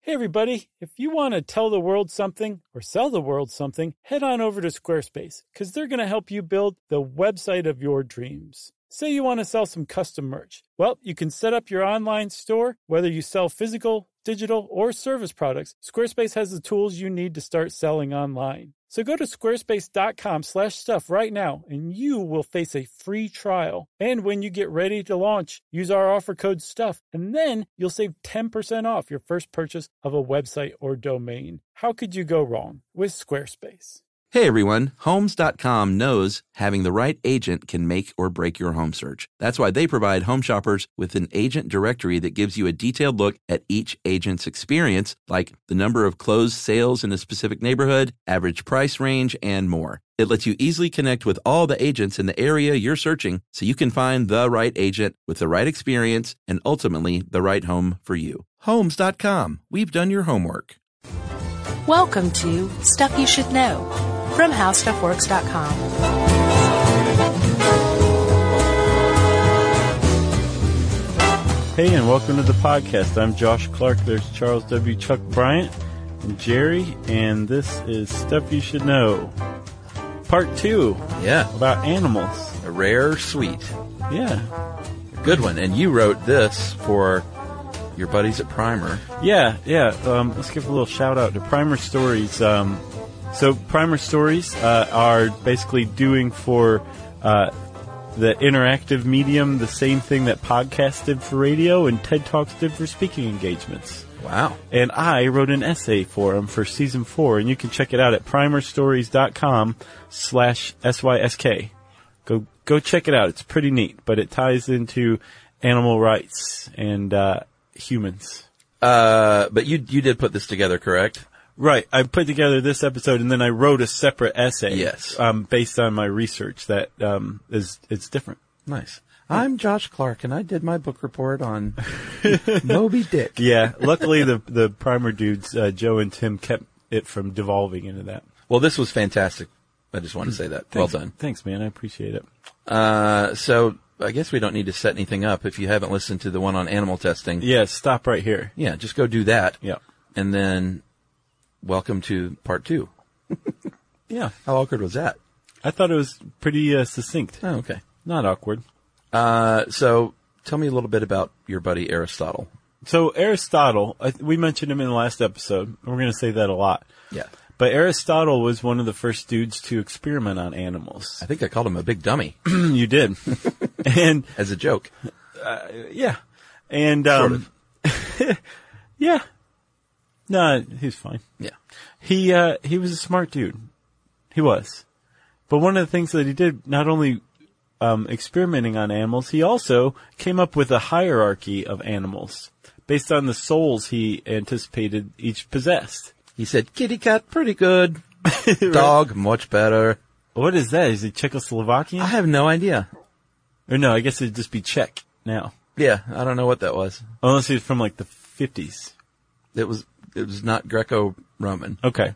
Hey everybody, if you want to tell the world something or sell the world something, head on over to Squarespace because they're going to help you build the website of your dreams. Say you want to sell some custom merch. Well, you can set up your online store, whether you sell physical, digital, or service products. Squarespace has the tools you need to start selling online. So go to squarespace.com/stuff right now and you will face a free trial. And when you get ready to launch, use our offer code STUFF and then you'll save 10% off your first purchase of a website or domain. How could you go wrong with Squarespace? Hey everyone, Homes.com knows having the right agent can make or break your home search. That's why they provide home shoppers with an agent directory that gives you a detailed look at each agent's experience, like the number of closed sales in a specific neighborhood, average price range, and more. It lets you easily connect with all the agents in the area you're searching so you can find the right agent with the right experience and ultimately the right home for you. Homes.com. We've done your homework. Welcome to Stuff You Should Know from HowStuffWorks.com. Hey, and welcome to the podcast. I'm Josh Clark. There's Charles W. Chuck Bryant and Jerry, and this is Stuff You Should Know. Part 2. Yeah. About animals. A rare sweet. Yeah. A good one. And you wrote this for your buddies at Primer. Yeah. Let's give a little shout out to Primer Stories. So Primer Stories are basically doing for the interactive medium the same thing that podcasts did for radio and TED Talks did for speaking engagements. Wow. And I wrote an essay for them for season 4, and you can check it out at primerstories.com/SYSK. Go check it out. It's pretty neat, but it ties into animal rights and humans. But you did put this together, correct? Right. I put together this episode and then I wrote a separate essay. Yes. Based on my research that it's different. Nice. I'm Josh Clark and I did my book report on Moby Dick. Yeah. Luckily the Primer dudes, Joe and Tim, kept it from devolving into that. Well, this was fantastic. I just want to say that. Thanks. Well done. Thanks, man. I appreciate it. So I guess we don't need to set anything up if you haven't listened to the one on animal testing. Yeah. Stop right here. Yeah. Just go do that. Yeah. And then welcome to part 2. Yeah. How awkward was that? I thought it was pretty succinct. Oh, okay. Not awkward. So tell me a little bit about your buddy Aristotle. So Aristotle, we mentioned him in the last episode. We're going to say that a lot. Yeah. But Aristotle was one of the first dudes to experiment on animals. I think I called him a big dummy. You did. And as a joke. Yeah. And sort of. Yeah. No, he's fine. Yeah. He was a smart dude. He was. But one of the things that he did, not only experimenting on animals, he also came up with a hierarchy of animals based on the souls he anticipated each possessed. He said, kitty cat, pretty good. Dog, much better. What is that? Is it Czechoslovakian? I have no idea. Or no, I guess it'd just be Czech now. Yeah, I don't know what that was. Unless it's from like the 50s. It was not Greco-Roman. Okay.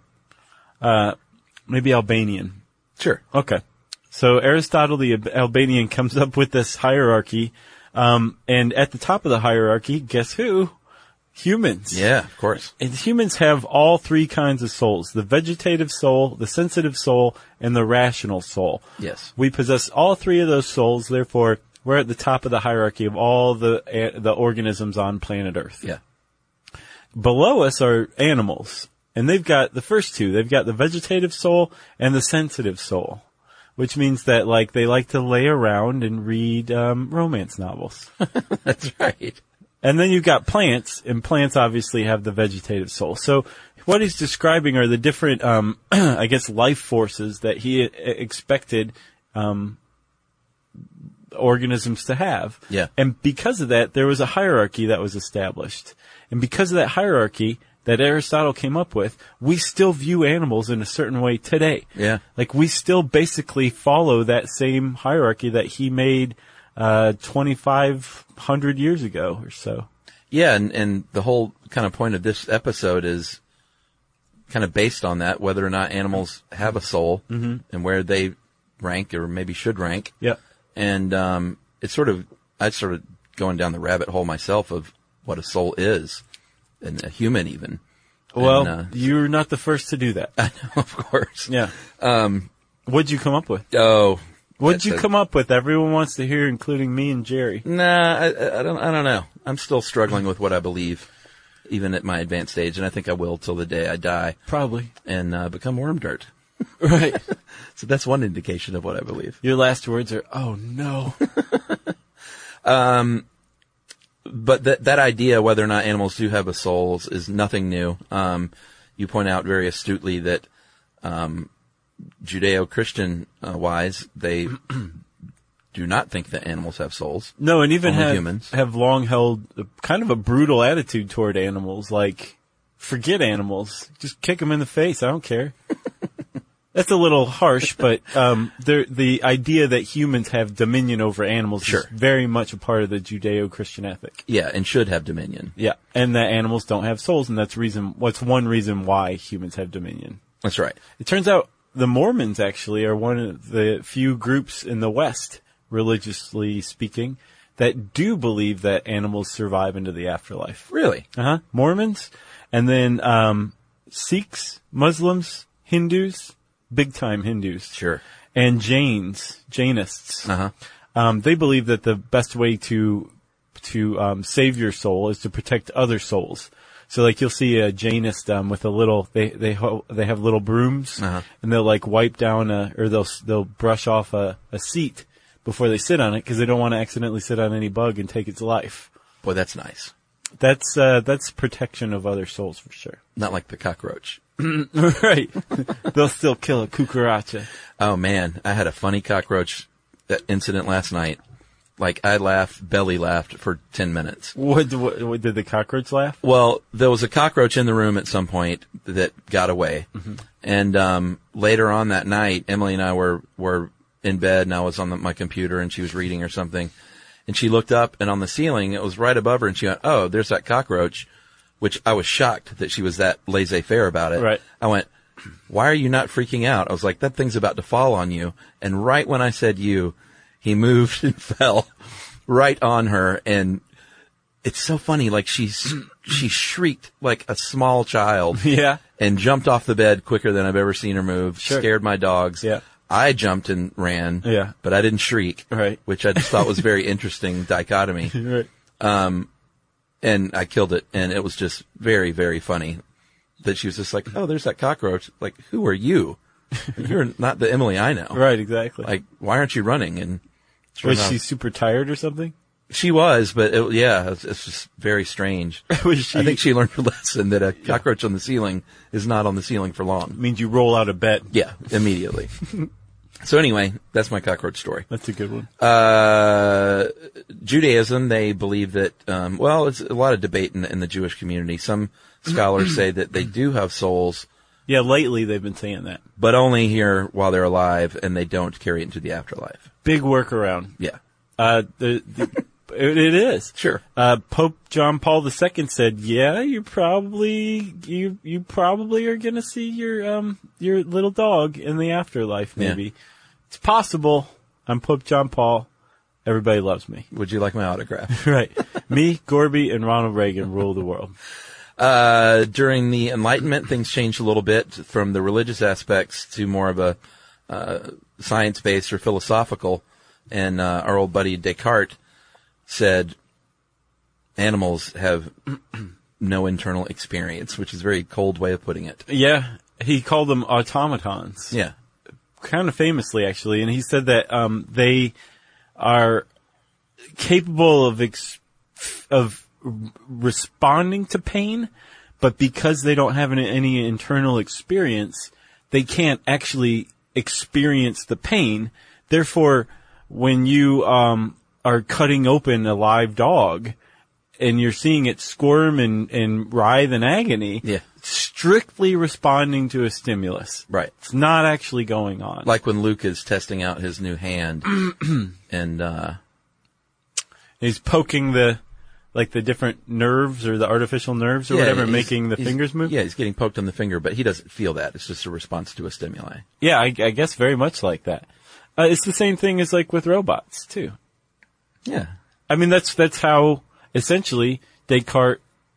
Maybe Albanian. Sure. Okay. So Aristotle the Albanian comes up with this hierarchy, and at the top of the hierarchy, guess who? Humans. Yeah, of course. And humans have all 3 kinds of souls: the vegetative soul, the sensitive soul, and the rational soul. Yes. We possess all 3 of those souls, therefore we're at the top of the hierarchy of all the organisms on planet Earth. Yeah. Below us are animals, and they've got the first 2. They've got the vegetative soul and the sensitive soul, which means that they like to lay around and read romance novels. That's right. And then you've got plants, and plants obviously have the vegetative soul. So what he's describing are the different, I guess, life forces that he expected organisms to have. Yeah. And because of that, there was a hierarchy that was established. And because of that hierarchy that Aristotle came up with, we still view animals in a certain way today. Yeah. We still basically follow that same hierarchy that he made 2,500 years ago or so. Yeah, and the whole kind of point of this episode is kind of based on that, whether or not animals have a soul and where they rank or maybe should rank. Yeah. And I'd sort of going down the rabbit hole myself of what a soul is. and a human even. Well, And, you're not the first to do that. I know, of course. Yeah. What'd you come up with? Oh. What'd you come up with? Everyone wants to hear, including me and Jerry. Nah, I don't know. I'm still struggling with what I believe, even at my advanced age, and I think I will till the day I die. Probably. And become worm dirt. Right. So that's one indication of what I believe. Your last words are, oh no. But that idea, whether or not animals do have a soul, is nothing new. You point out very astutely that Judeo-Christian wise, they do not think that animals have souls. No, and even humans have long held kind of a brutal attitude toward animals. Like, forget animals. Just kick them in the face. I don't care. That's a little harsh, but the idea that humans have dominion over animals is very much a part of the Judeo-Christian ethic. Yeah, and should have dominion. Yeah, and that animals don't have souls, and that's one reason why humans have dominion. That's right. It turns out the Mormons actually are one of the few groups in the West, religiously speaking, that do believe that animals survive into the afterlife. Really? Mormons, and then Sikhs, Muslims, Hindus, big-time Hindus. Sure. And Jainists. They believe that the best way to save your soul is to protect other souls. So, like, you'll see a Jainist with a little. They have little brooms, and they'll like wipe down or they'll brush off a seat before they sit on it because they don't want to accidentally sit on any bug and take its life. Boy, that's nice. That's protection of other souls for sure. Not like the cockroach. Right. They'll still kill a cucaracha. Oh man, I had a funny cockroach incident last night. Like, I belly laughed for 10 minutes. What did the cockroach laugh? Well, there was a cockroach in the room at some point that got away. And later on that night, Emily and I were in bed, and I was on my computer, and she was reading or something. And she looked up, and on the ceiling, it was right above her, and she went, "Oh, there's that cockroach," which I was shocked that she was that laissez-faire about it. Right. I went, "Why are you not freaking out?" I was like, "That thing's about to fall on you." And right when I said he moved and fell right on her. And it's so funny. Like, she shrieked like a small child. Yeah. And jumped off the bed quicker than I've ever seen her move. Sure. Scared my dogs. Yeah. I jumped and ran. Yeah. But I didn't shriek. Right. Which I just thought was very interesting dichotomy. Right. And I killed it. And it was just very, very funny that she was just like, "Oh, there's that cockroach." Like, who are you? You're not the Emily I know. Right, exactly. Like, why aren't you running? And was she super tired or something? She was, but it's just very strange. Was she? I think she learned her lesson that a cockroach on the ceiling is not on the ceiling for long. Means you roll out of bed. Yeah, immediately. So anyway, that's my cockroach story. That's a good one. Judaism, they believe that, it's a lot of debate in the Jewish community. Some scholars say that they do have souls. Yeah, lately they've been saying that. But only here while they're alive, and they don't carry it into the afterlife. Big workaround. Yeah. It is. Sure. Pope John Paul II said, "Yeah, you probably are going to see your little dog in the afterlife. Maybe it's possible." I'm Pope John Paul. Everybody loves me. Would you like my autograph? Right. Me, Gorby, and Ronald Reagan rule the world. During the Enlightenment, things changed a little bit from the religious aspects to more of a science-based or philosophical. And our old buddy Descartes said animals have no internal experience, which is a very cold way of putting it. Yeah, he called them automatons. Yeah. Kind of famously, actually. And he said that they are capable of responding to pain, but because they don't have any internal experience, they can't actually experience the pain. Therefore, when you are cutting open a live dog and you're seeing it squirm and writhe in agony, it's strictly responding to a stimulus. Right. It's not actually going on. Like when Luke is testing out his new hand and he's poking the different nerves or the artificial nerves or whatever, making the fingers move. Yeah, he's getting poked on the finger, but he doesn't feel that. It's just a response to a stimuli. Yeah, I guess very much like that. It's the same thing as like with robots too. Yeah. I mean, that's how essentially Descartes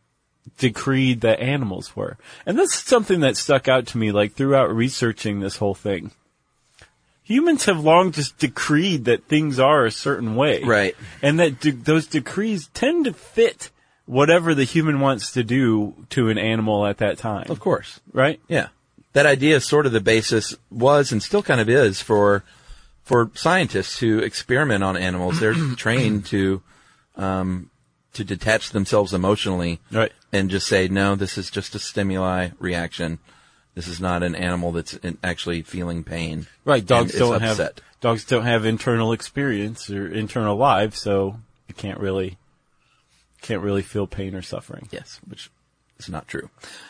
decreed that animals were. And that's something that stuck out to me, like, throughout researching this whole thing. Humans have long just decreed that things are a certain way. Right. And that those decrees tend to fit whatever the human wants to do to an animal at that time. Of course. Right? Yeah. That idea is sort of the basis was and still kind of is for scientists who experiment on animals. They're trained to detach themselves emotionally. Right. And just say, no, this is just a stimuli reaction. This is not an animal that's actually feeling pain. Right. Dogs don't upset. have internal experience or internal lives, so you can't really feel pain or suffering. Yes, which is not true.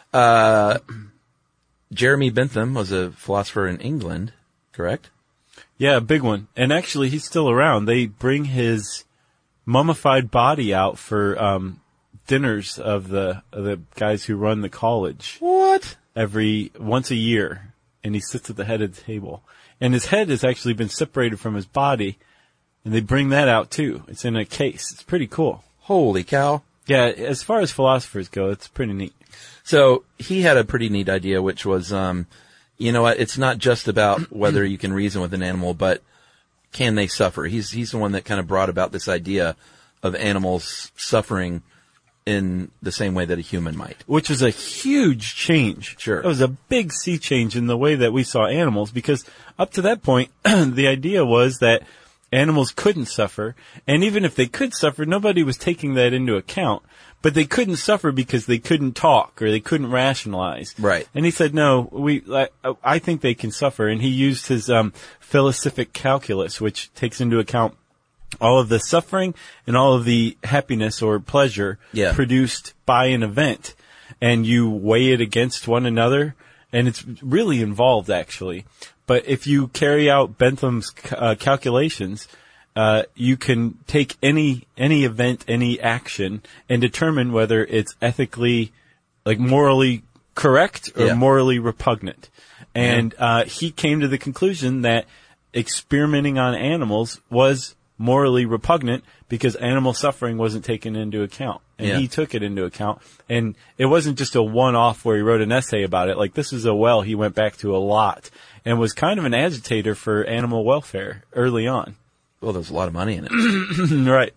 Jeremy Bentham was a philosopher in England, correct? Yeah, a big one. And actually, he's still around. They bring his mummified body out for dinners of the guys who run the college. What? Once a year, and he sits at the head of the table. And his head has actually been separated from his body, and they bring that out too. It's in a case. It's pretty cool. Holy cow. Yeah, as far as philosophers go, it's pretty neat. So he had a pretty neat idea, which was, you know what, it's not just about whether you can reason with an animal, but can they suffer? He's the one that kind of brought about this idea of animals suffering in the same way that a human might. Which was a huge change. Sure. It was a big sea change in the way that we saw animals, because up to that point, the idea was that animals couldn't suffer, and even if they could suffer, nobody was taking that into account. But they couldn't suffer because they couldn't talk or they couldn't rationalize. Right. And he said, no, I think they can suffer. And he used his philosophic calculus, which takes into account all of the suffering and all of the happiness or pleasure produced by an event. And you weigh it against one another, and it's really involved, actually. But if you carry out Bentham's calculations, you can take any event, any action, and determine whether it's ethically, like, morally correct or morally repugnant. And he came to the conclusion that experimenting on animals was morally repugnant because animal suffering wasn't taken into account. And he took it into account. And it wasn't just a one-off where he wrote an essay about it. Like, this is a well he went back to a lot and was kind of an agitator for animal welfare early on. Well, there's a lot of money in it. Right.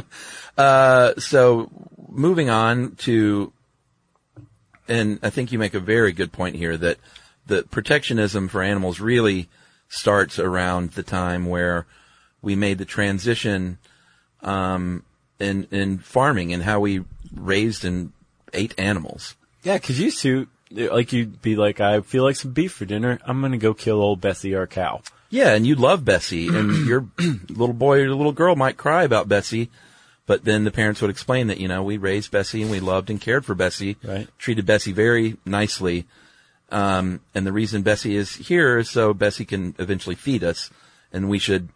So moving on to, and I think you make a very good point here, that the protectionism for animals really starts around the time where we made the transition in farming and how we raised and ate animals. Yeah, because used to, like, you'd be like, I feel like some beef for dinner. I'm going to go kill old Bessie, our cow. Yeah, and you love Bessie, and your little boy or little girl might cry about Bessie, but then the parents would explain that, you know, we raised Bessie and we loved and cared for Bessie, treated Bessie very nicely, and the reason Bessie is here is so Bessie can eventually feed us, and we should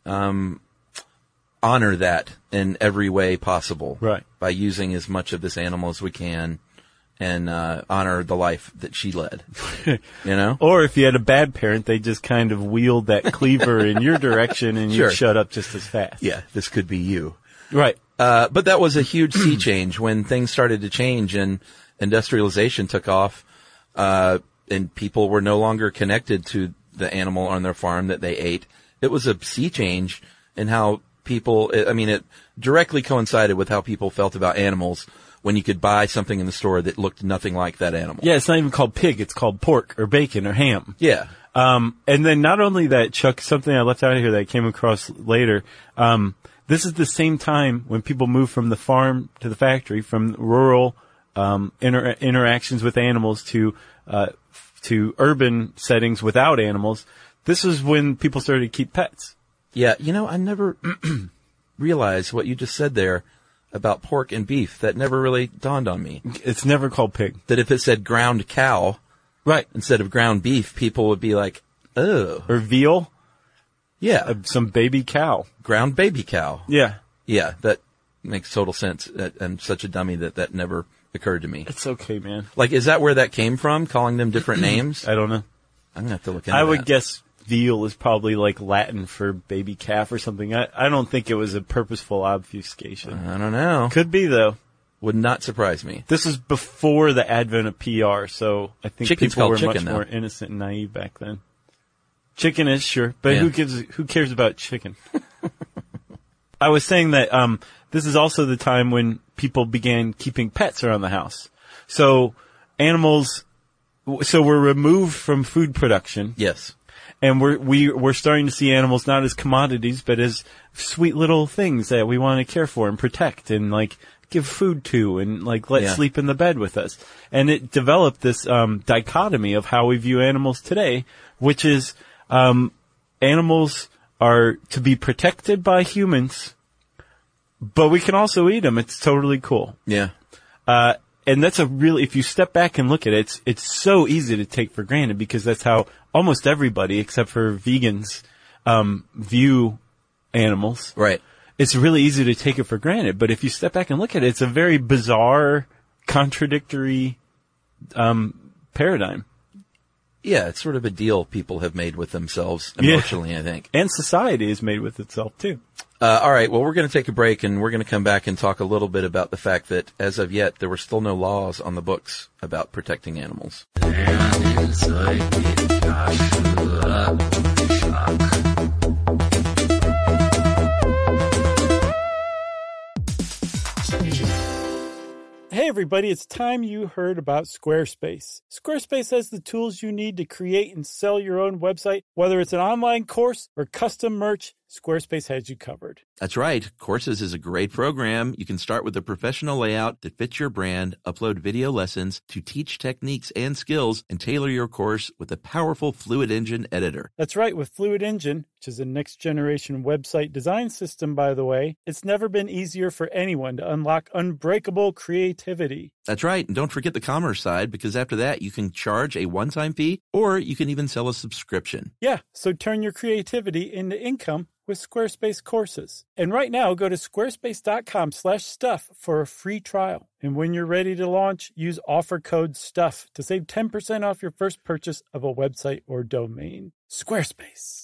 honor that in every way possible by using as much of this animal as we can. And honor the life that she led, you know? Or if you had a bad parent, they just kind of wheeled that cleaver in your direction and you'd shut up just as fast. Yeah, this could be you. Right. But that was a huge sea change when things started to change and industrialization took off, and people were no longer connected to the animal on their farm that they ate. It was a sea change in how people, it directly coincided with how people felt about animals when you could buy something in the store that looked nothing like that animal. Yeah, it's not even called pig. It's called pork or bacon or ham. Yeah. And then not only that, Chuck, something I left out of here that I came across later, this is the same time when people move from the farm to the factory, from rural interactions with animals to urban settings without animals. This is when people started to keep pets. Yeah, you know, I never realized what you just said there about pork and beef. That never really dawned on me. It's never called pig. That if it said ground cow, instead of ground beef, people would be like, oh. Or veal. Yeah. Some baby cow. Ground baby cow. Yeah. Yeah, that makes total sense. I'm such a dummy that never occurred to me. It's okay, man. Like, is that where that came from, calling them different names? I don't know. I'm going to have to look into that. I would guess veal is probably like Latin for baby calf or something. I don't think it was a purposeful obfuscation. I don't know. Could be, though. Would not surprise me. This is before the advent of PR, so I think Chicken's people were called much chicken, more though. innocent and naive back then. Chicken is, sure, but Yeah. who cares about chicken? I was saying that this is also the time when people began keeping pets around the house. So we're removed from food production. Yes. And we're starting to see animals not as commodities, but as sweet little things that we want to care for and protect and like give food to and like let sleep in the bed with us. And it developed this dichotomy of how we view animals today, which is animals are to be protected by humans, but we can also eat them. It's totally cool. Yeah. And that's if you step back and look at it, it's so easy to take for granted because that's how almost everybody, except for vegans, view animals. Right. It's really easy to take it for granted. But if you step back and look at it, it's a very bizarre, contradictory, paradigm. Yeah, it's sort of a deal people have made with themselves emotionally, I think. And society is made with itself too. All right, well, we're going to take a break, and we're going to come back and talk a little bit about the fact that, as of yet, there were still no laws on the books about protecting animals. Hey everybody, it's time you heard about Squarespace. Squarespace has the tools you need to create and sell your own website. Whether it's an online course or custom merch, Squarespace has you covered. That's right. Courses is a great program. You can start with a professional layout that fits your brand, upload video lessons to teach techniques and skills, and tailor your course with a powerful Fluid Engine editor. That's right, with Fluid Engine, which is a next-generation website design system, by the way, it's never been easier for anyone to unlock unbreakable creativity. That's right. And don't forget the commerce side, because after that, you can charge a one-time fee, or you can even sell a subscription. Yeah, so turn your creativity into income with Squarespace courses. And right now, go to squarespace.com/stuff for a free trial. And when you're ready to launch, use offer code STUFF to save 10% off your first purchase of a website or domain. Squarespace.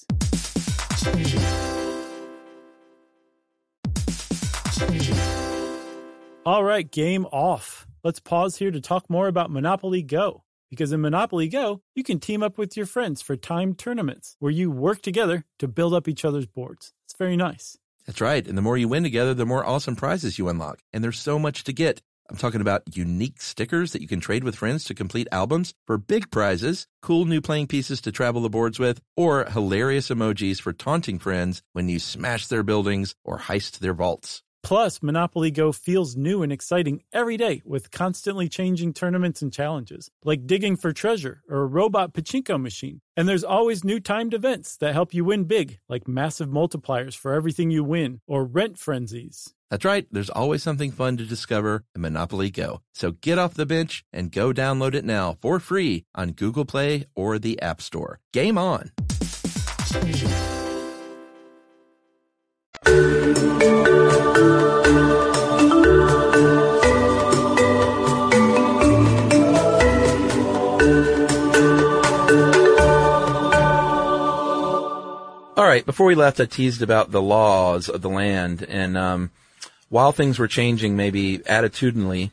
All right, game off. Let's pause here to talk more about Monopoly Go. Because in Monopoly Go, you can team up with your friends for timed tournaments where you work together to build up each other's boards. It's very nice. That's right. And the more you win together, the more awesome prizes you unlock. And there's so much to get. I'm talking about unique stickers that you can trade with friends to complete albums for big prizes, cool new playing pieces to travel the boards with, or hilarious emojis for taunting friends when you smash their buildings or heist their vaults. Plus, Monopoly Go feels new and exciting every day with constantly changing tournaments and challenges, like digging for treasure or a robot pachinko machine. And there's always new timed events that help you win big, like massive multipliers for everything you win or rent frenzies. That's right. There's always something fun to discover in Monopoly Go. So get off the bench and go download it now for free on Google Play or the App Store. Game on! All right, before we left, I teased about the laws of the land, and while things were changing maybe attitudinally,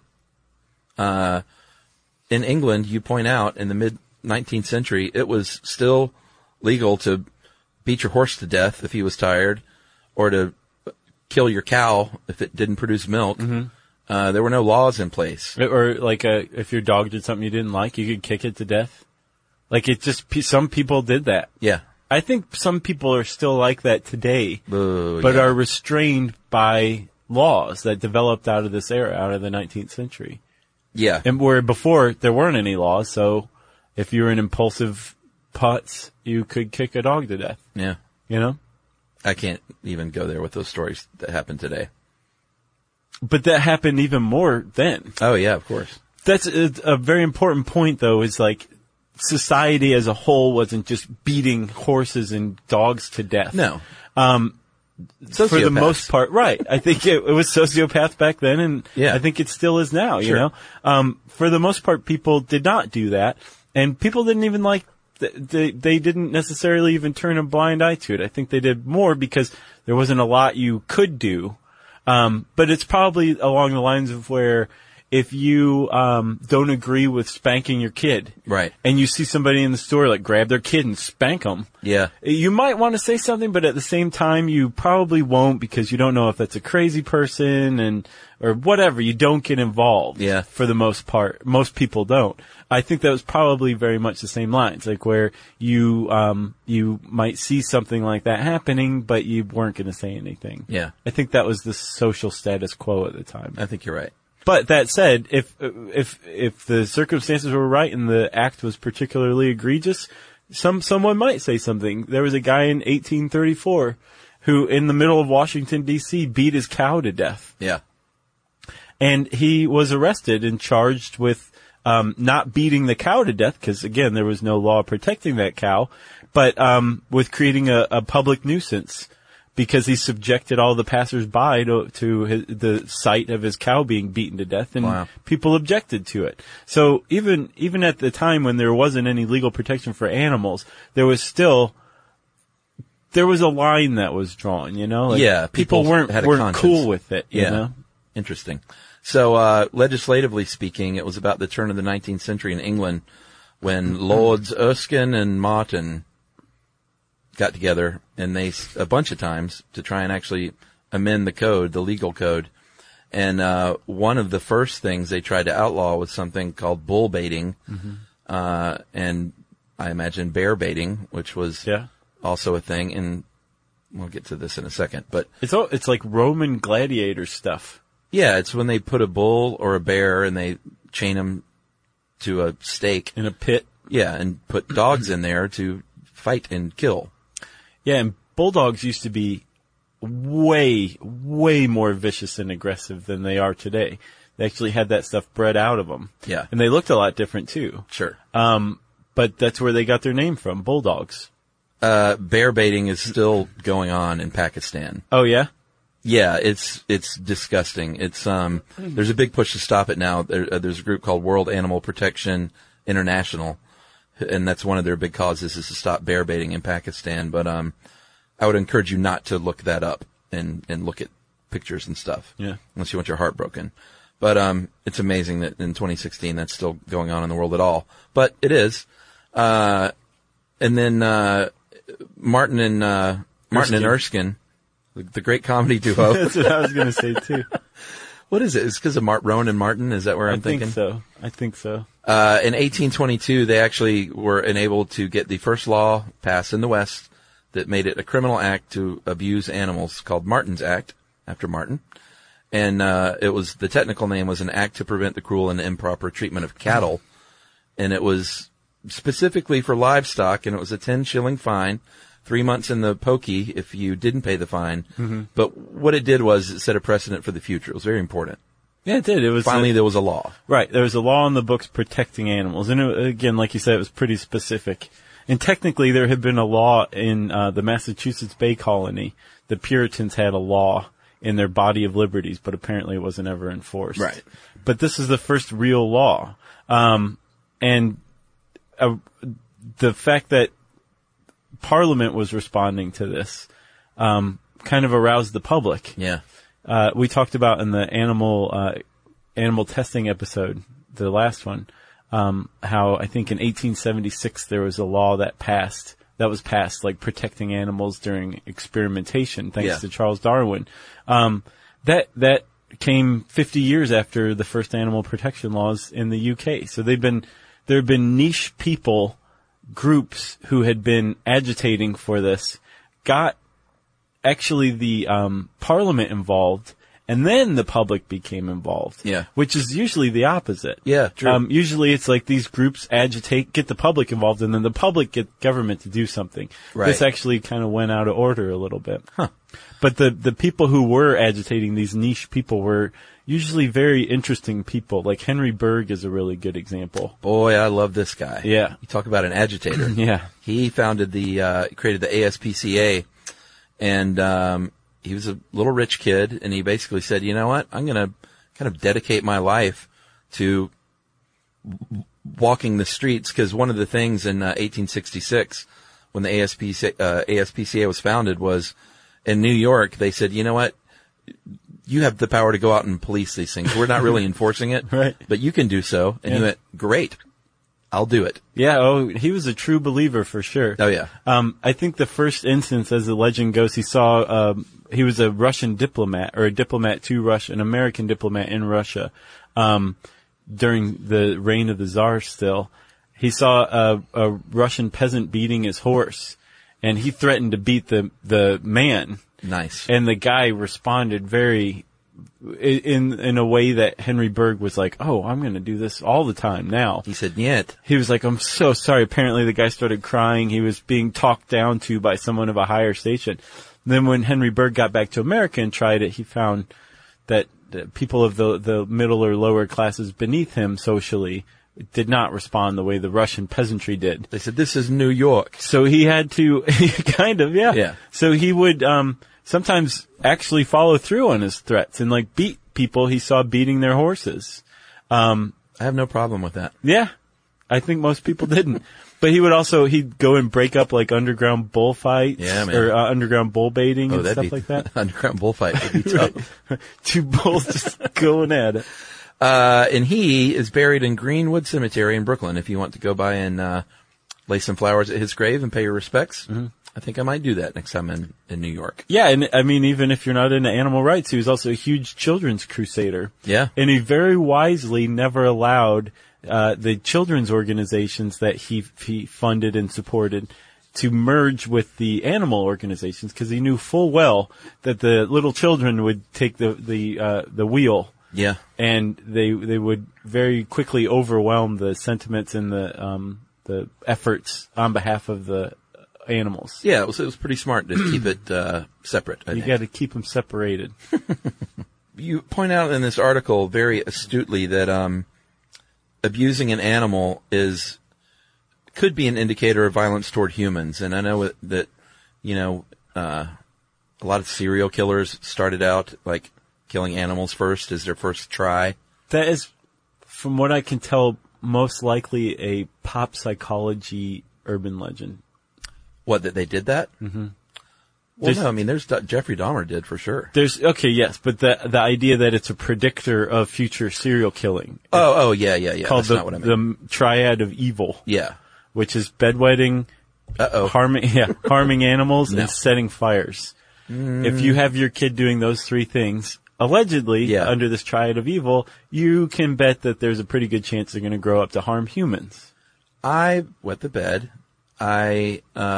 in England, you point out, in the mid-19th century, it was still legal to beat your horse to death if he was tired, or to kill your cow if it didn't produce milk. Mm-hmm. There were no laws in place. Or like if your dog did something you didn't like, you could kick it to death. Like some people did that. Yeah. I think some people are still like that today, Boo, but yeah. are restrained by laws that developed out of this era, out of the 19th century. Yeah. And where before there weren't any laws, so if you were an impulsive putz, you could kick a dog to death. Yeah. You know? I can't even go there with those stories that happen today. But that happened even more then. Oh, yeah, of course. That's a very important point, though, is like society as a whole wasn't just beating horses and dogs to death. No. For the most part, right. I think it was sociopaths back then, and yeah. I think it still is now, Sure. you know? For the most part, people did not do that, and people didn't even they didn't necessarily even turn a blind eye to it. I think they did more because there wasn't a lot you could do. But it's probably along the lines of where if you don't agree with spanking your kid, Right. and you see somebody in the store like grab their kid and spank them, Yeah. you might want to say something, but at the same time you probably won't because you don't know if that's a crazy person or whatever. You don't get involved. Yeah. For the most part. Most people don't. I think that was probably very much the same lines, like where you might see something like that happening, but you weren't going to say anything. Yeah. I think that was the social status quo at the time. I think you're right. But that said, if the circumstances were right and the act was particularly egregious, someone might say something. There was a guy in 1834 who, in the middle of Washington D.C., beat his cow to death, Yeah. and he was arrested and charged with not beating the cow to death because, again, there was no law protecting that cow, but with creating a public nuisance. Because he subjected all the passersby to the sight of his cow being beaten to death, and Wow. people objected to it. So even at the time when there wasn't any legal protection for animals, there was a line that was drawn. You know, like Yeah, people people had a weren't conscience. cool with it. You Yeah. know, Interesting. So, legislatively speaking, it was about the turn of the 19th century in England when Lords Erskine and Martin got together, and they, a bunch of times, to try and actually amend the code, the legal code. And one of the first things they tried to outlaw was something called bull baiting, and I imagine bear baiting, which was yeah. also a thing. And we'll get to this in a second. But It's like Roman gladiator stuff. yeah, it's when they put a bull or a bear and they chain them to a stake. In a pit. Yeah, and put dogs in there to fight and kill. Yeah, and bulldogs used to be way, way more vicious and aggressive than they are today. They actually had that stuff bred out of them. Yeah. And they looked a lot different too. Sure. But that's where they got their name from, bulldogs. Bear baiting is still going on in Pakistan. Oh yeah? Yeah, it's disgusting. It's there's a big push to stop it now. There's a group called World Animal Protection International, and that's one of their big causes is to stop bear baiting in Pakistan. But I would encourage you not to look that up and look at pictures and stuff. Yeah. Unless you want your heart broken. But it's amazing that in 2016 that's still going on in the world at all. But it is. And then Martin and Erskine, the great comedy duo. That's what I was going to say too. What is it? It's because of Rowan and Martin? Is that where I'm thinking? I think so. In 1822, they actually were enabled to get the first law passed in the West that made it a criminal act to abuse animals, called Martin's Act, after Martin. And the technical name was an act to prevent the cruel and improper treatment of cattle. And it was specifically for livestock, and it was a 10-shilling fine, 3 months in the pokey if you didn't pay the fine. Mm-hmm. But what it did was it set a precedent for the future. It was very important. Yeah, it did. It was Finally, there was a law. Right. There was a law in the books protecting animals. And again, like you said, it was pretty specific. And technically, there had been a law in the Massachusetts Bay Colony. The Puritans had a law in their body of liberties, but apparently it wasn't ever enforced. Right. But this is the first real law. And the fact that Parliament was responding to this kind of aroused the public. Yeah. We talked about in the animal testing episode, the last one, how I think in 1876 there was a law that was passed, like protecting animals during experimentation, thanks to Charles Darwin. That came 50 years after the first animal protection laws in the UK. So there have been niche groups who had been agitating for this, got actually the Parliament involved, and then the public became involved. Yeah. Which is usually the opposite. Yeah, true. Usually it's like these groups agitate, get the public involved, and then the public get government to do something. Right. This actually kind of went out of order a little bit. Huh. But the people who were agitating, these niche people, were usually very interesting people. Like Henry Bergh is a really good example. Boy, I love this guy. Yeah. You talk about an agitator. Yeah. He founded created the ASPCA, and he was a little rich kid, and he basically said, you know what, I'm going to kind of dedicate my life to walking the streets, because one of the things in 1866, when the ASPCA was founded, was in New York, they said, you know what, you have the power to go out and police these things. We're not really enforcing it, Right. but you can do so. And he went, great, I'll do it. Yeah. Oh, he was a true believer for sure. Oh, yeah. I think the first instance, as the legend goes, he was a Russian diplomat, or a diplomat to Russia, an American diplomat in Russia, during the reign of the Tsar still. He saw a Russian peasant beating his horse, and he threatened to beat the man. Nice. And the guy responded very, in a way that Henry Berg was like, oh, I'm going to do this all the time now. He said, "Niet." He was like, I'm so sorry. Apparently the guy started crying. He was being talked down to by someone of a higher station. Then when Henry Berg got back to America and tried it, he found that the people of the middle or lower classes beneath him socially did not respond the way the Russian peasantry did. They said, this is New York. So he had to, kind of, yeah. Yeah. So he would, sometimes actually follow through on his threats and like beat people he saw beating their horses. I have no problem with that. Yeah. I think most people didn't. But he'd go and break up like underground bullfights, Yeah, man. or underground bull baiting and stuff like that. Underground bullfight would be tough. Right. Two bulls just going at it. And he is buried in Greenwood Cemetery in Brooklyn. If you want to go by and lay some flowers at his grave and pay your respects, I think I might do that next time in New York. Yeah, and I mean, even if you're not into animal rights, he was also a huge children's crusader. Yeah. And he very wisely never allowed the children's organizations that he funded and supported to merge with the animal organizations, because he knew full well that the little children would take the wheel. Yeah. And they would very quickly overwhelm the sentiments and the efforts on behalf of the animals. Yeah, it was pretty smart to keep it separate, I You think. got to keep them separated. You point out in this article very astutely that abusing an animal could be an indicator of violence toward humans. And I know that, a lot of serial killers started out like killing animals first as their first try. That is, from what I can tell, most likely a pop psychology urban legend. What, that they did that? Mm-hmm. Well, no, I mean, Jeffrey Dahmer did for sure. Okay, yes, but the idea that it's a predictor of future serial killing. Oh, yeah. Called That's not what I meant. the triad of evil. Yeah. Which is bedwetting, harming animals, and setting fires. If you have your kid doing those three things, allegedly, under this triad of evil, you can bet that there's a pretty good chance they're going to grow up to harm humans. I wet the bed. I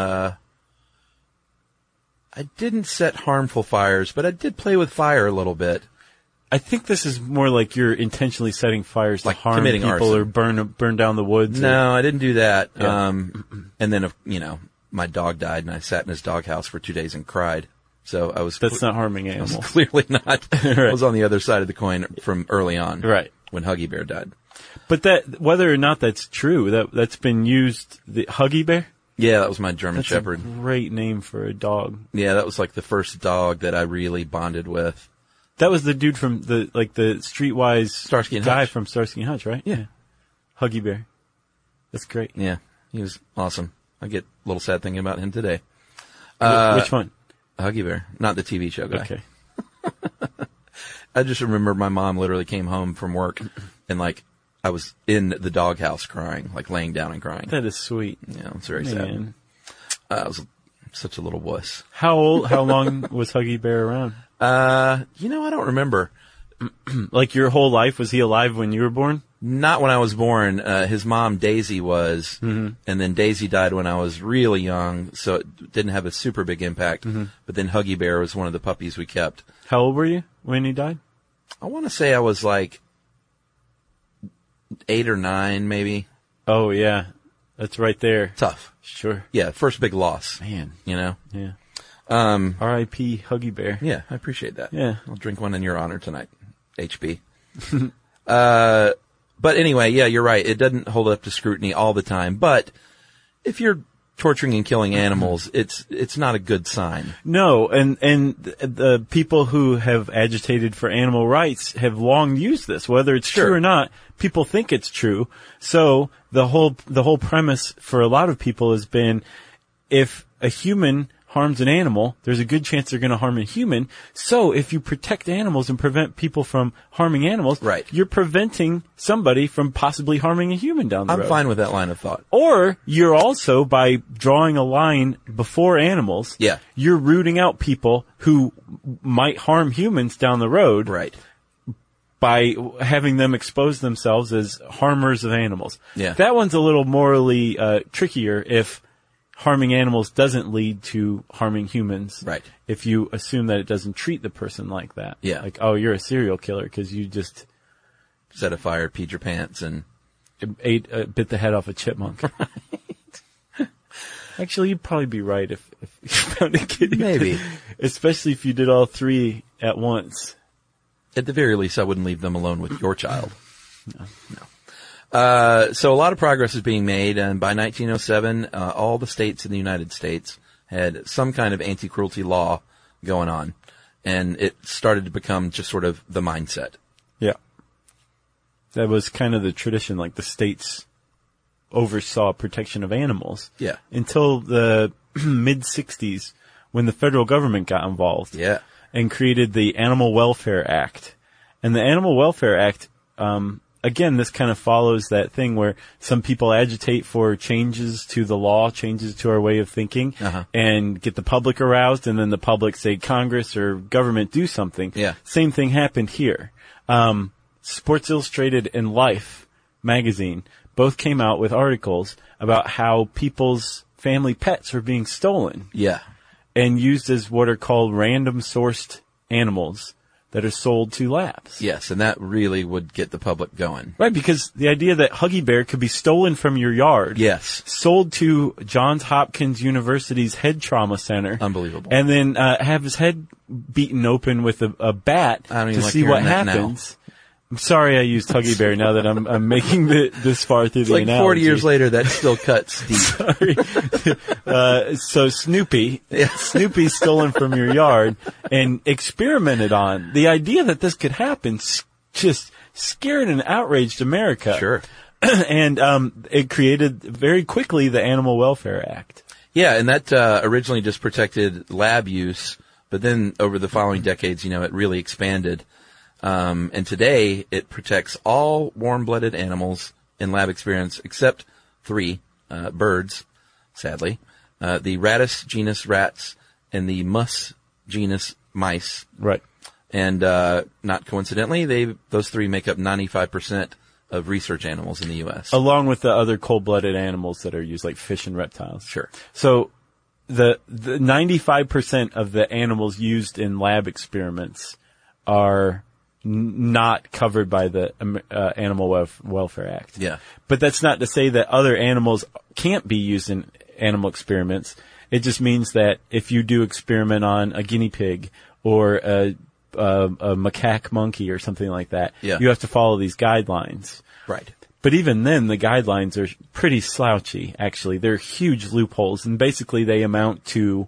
didn't set harmful fires, but I did play with fire a little bit. I think this is more like you're intentionally setting fires to Like harm committing people arson. or burn down the woods. No, I didn't do that. Yeah. And then, my dog died and I sat in his doghouse for 2 days and cried. So That's not harming animals. Clearly not. Right. I was on the other side of the coin from early on. Right. When Huggy Bear died. But whether or not that's true, that's been used, the Huggy Bear? Yeah, that was my German That's Shepherd. a great name for a dog. Yeah, that was like the first dog that I really bonded with. That was the dude from the streetwise Starsky and guy Hutch. from Starsky and Hutch, right? Yeah. Huggy Bear. That's great. Yeah, he was awesome. I get a little sad thinking about him today. Which one? Huggy Bear, not the TV show guy. Okay. I just remember my mom literally came home from work and I was in the doghouse crying, like laying down and crying. That is sweet. Yeah, it's very Man. sad. I was such a little wuss. How long was Huggy Bear around? I don't remember. Like your whole life? Was he alive when you were born? Not when I was born. His mom, Daisy, was. Mm-hmm. And then Daisy died when I was really young, so it didn't have a super big impact. Mm-hmm. But then Huggy Bear was one of the puppies we kept. How old were you when he died? I want to say I was like 8 or 9, maybe. Oh, yeah. That's right there. Tough. Sure. Yeah, first big loss. Man. Yeah. R.I.P. Huggy Bear. Yeah, I appreciate that. Yeah. I'll drink one in your honor tonight, HB. But anyway, yeah, you're right. It doesn't hold up to scrutiny all the time. But if you're torturing and killing animals, it's not a good sign. No, and the people who have agitated for animal rights have long used this, whether it's true or not. People think it's true. So the whole premise for a lot of people has been, if a human harms an animal, there's a good chance they're going to harm a human. So if you protect animals and prevent people from harming animals, right, you're preventing somebody from possibly harming a human down the road. I'm fine with that line of thought. Or you're also, by drawing a line before animals, you're rooting out people who might harm humans down the road. Right. By having them expose themselves as harmers of animals. Yeah. That one's a little morally trickier if harming animals doesn't lead to harming humans. Right. If you assume that it doesn't treat the person like that. Yeah. Like, oh, you're a serial killer because you just set a fire, peed your pants, and bit the head off a chipmunk. Right. Actually, you'd probably be right if you found a kitty. Maybe. Especially if you did all three at once. At the very least, I wouldn't leave them alone with your child. No. So a lot of progress is being made, and by 1907, all the states in the United States had some kind of anti-cruelty law going on, and it started to become just sort of the mindset. Yeah. That was kind of the tradition, like the states oversaw protection of animals. Yeah. Until the mid-60s, when the federal government got involved. Yeah. And created the Animal Welfare Act. And the Animal Welfare Act, again, this kind of follows that thing where some people agitate for changes to the law, changes to our way of thinking, and get the public aroused, and then the public say Congress or government do something. Yeah. Same thing happened here. Sports Illustrated and Life magazine both came out with articles about how people's family pets were being stolen. Yeah. And used as what are called random sourced animals that are sold to labs. Yes, and that really would get the public going. Right, because the idea that Huggy Bear could be stolen from your yard. Yes. Sold to Johns Hopkins University's head trauma center. Unbelievable. And then have his head beaten open with a bat to see what happens. I'm sorry I used Huggy Bear now that I'm making this far through the analogy. 40 years later, that still cuts deep. Sorry. So Snoopy's stolen from your yard and experimented on. The idea that this could happen just scared and outraged America. Sure. And it created very quickly the Animal Welfare Act. Yeah, and that originally just protected lab use, but then over the following decades, it really expanded. And today it protects all warm-blooded animals in lab experience except 3 birds, sadly. The Rattus genus rats and the Mus genus mice. Right. And not coincidentally, those 3 make up 95% of research animals in the U.S. Along with the other cold-blooded animals that are used, like fish and reptiles. Sure. So the 95% of the animals used in lab experiments are not covered by the Animal Welfare Act. Yeah. But that's not to say that other animals can't be used in animal experiments. It just means that if you do experiment on a guinea pig or a macaque monkey or something like that, you have to follow these guidelines. Right. But even then, the guidelines are pretty slouchy, actually. They're huge loopholes, and basically they amount to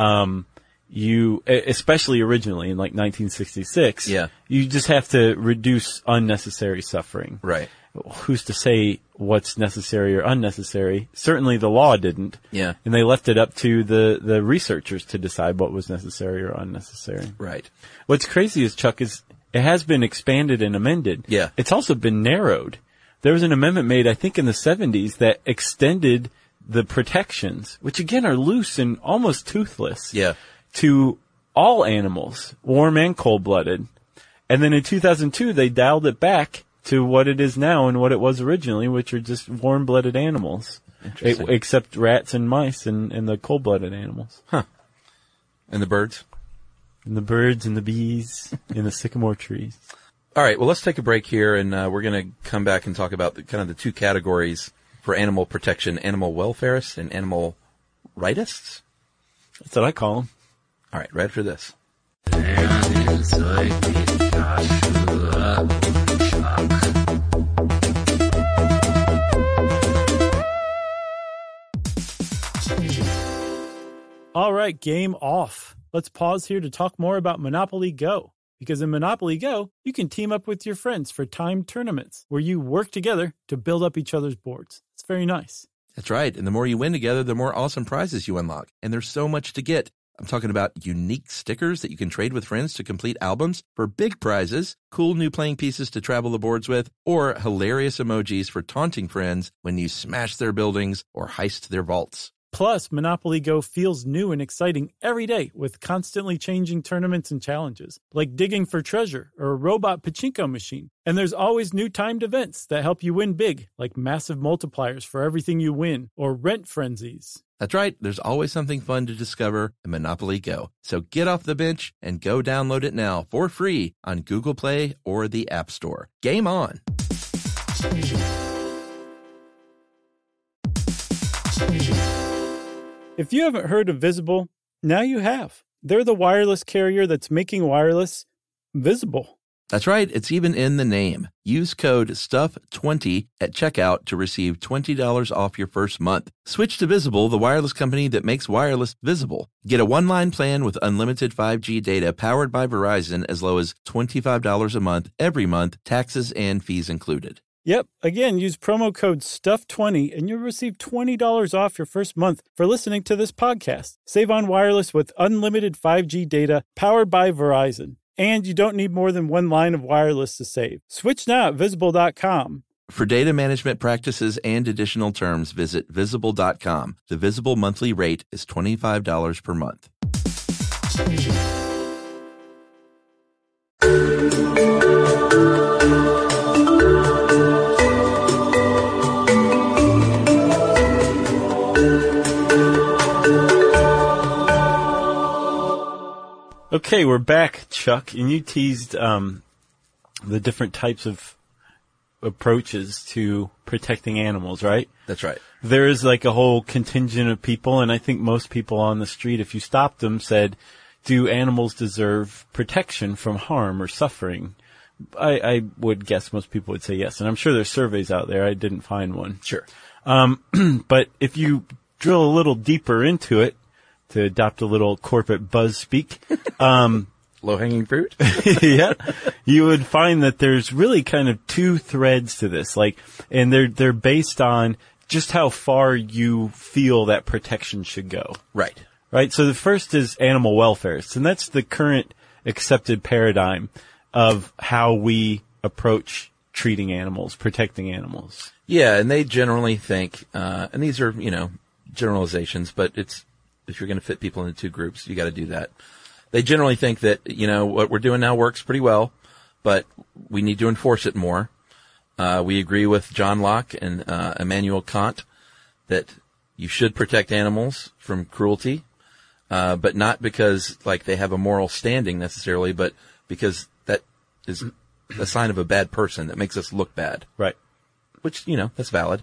you, especially originally in like 1966, you just have to reduce unnecessary suffering. Right. Who's to say what's necessary or unnecessary? Certainly the law didn't. Yeah. And they left it up to the researchers to decide what was necessary or unnecessary. Right. What's crazy is, Chuck, is it has been expanded and amended. Yeah. It's also been narrowed. There was an amendment made, I think, in the 70s that extended the protections, which again are loose and almost toothless. Yeah. To all animals, warm and cold-blooded. And then in 2002, they dialed it back to what it is now and what it was originally, which are just warm-blooded animals. Except rats and mice and the cold-blooded animals. Huh. And the birds? And the birds and the bees in the sycamore trees. All right, well, let's take a break here, and we're going to come back and talk about the 2 categories for animal protection, animal welfareists and animal rightists. That's what I call them. All right, right after this. All right, game off. Let's pause here to talk more about Monopoly Go. Because in Monopoly Go, you can team up with your friends for timed tournaments where you work together to build up each other's boards. It's very nice. That's right. And the more you win together, the more awesome prizes you unlock. And there's so much to get. I'm talking about unique stickers that you can trade with friends to complete albums for big prizes, cool new playing pieces to travel the boards with, or hilarious emojis for taunting friends when you smash their buildings or heist their vaults. Plus, Monopoly Go feels new and exciting every day with constantly changing tournaments and challenges, like digging for treasure or a robot pachinko machine. And there's always new timed events that help you win big, like massive multipliers for everything you win or rent frenzies. That's right. There's always something fun to discover in Monopoly Go. So get off the bench and go download it now for free on Google Play or the App Store. Game on! If you haven't heard of Visible, now you have. They're the wireless carrier that's making wireless visible. That's right. It's even in the name. Use code STUFF20 at checkout to receive $20 off your first month. Switch to Visible, the wireless company that makes wireless visible. Get a one-line plan with unlimited 5G data powered by Verizon as low as $25 a month every month, taxes and fees included. Yep. Again, use promo code STUFF20 and you'll receive $20 off your first month for listening to this podcast. Save on wireless with unlimited 5G data powered by Verizon. And you don't need more than one line of wireless to save. Switch now at Visible.com. For data management practices and additional terms, visit Visible.com. The Visible monthly rate is $25 per month. Okay, we're back, Chuck, and you teased the different types of approaches to protecting animals, right? That's right. There is like a whole contingent of people, and I think most people on the street, if you stopped them, said, do animals deserve protection from harm or suffering? I would guess most people would say yes, and I'm sure there's surveys out there. I didn't find one. Sure. But if you drill a little deeper into it, to adopt a little corporate buzz speak, low-hanging fruit? Yeah. You would find that there's really kind of two threads to this, and they're based on just how far you feel that protection should go. Right. Right? So the first is animal welfare, and that's the current accepted paradigm of how we approach treating animals, protecting animals. Yeah, and they generally think, and these are, generalizations, but if you're going to fit people into two groups, you got to do that. They generally think that, what we're doing now works pretty well, but we need to enforce it more. We agree with John Locke and Immanuel Kant that you should protect animals from cruelty, but not because they have a moral standing necessarily, but because that is a sign of a bad person that makes us look bad. Right. Which, that's valid.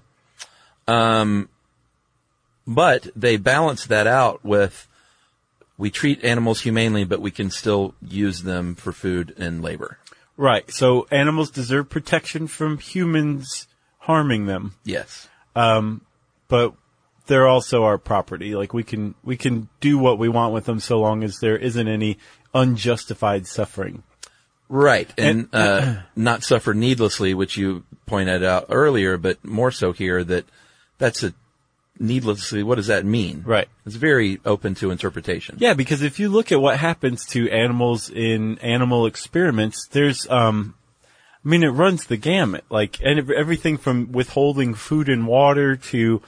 But they balance that out with, we treat animals humanely, but we can still use them for food and labor. Right. So animals deserve protection from humans harming them. Yes. But they're also our property. We can do what we want with them so long as there isn't any unjustified suffering. Right. And not suffer needlessly, which you pointed out earlier, but more so here that's a needlessly, what does that mean? Right. It's very open to interpretation. Yeah, because if you look at what happens to animals in animal experiments, there's, it runs the gamut. And everything from withholding food and water to,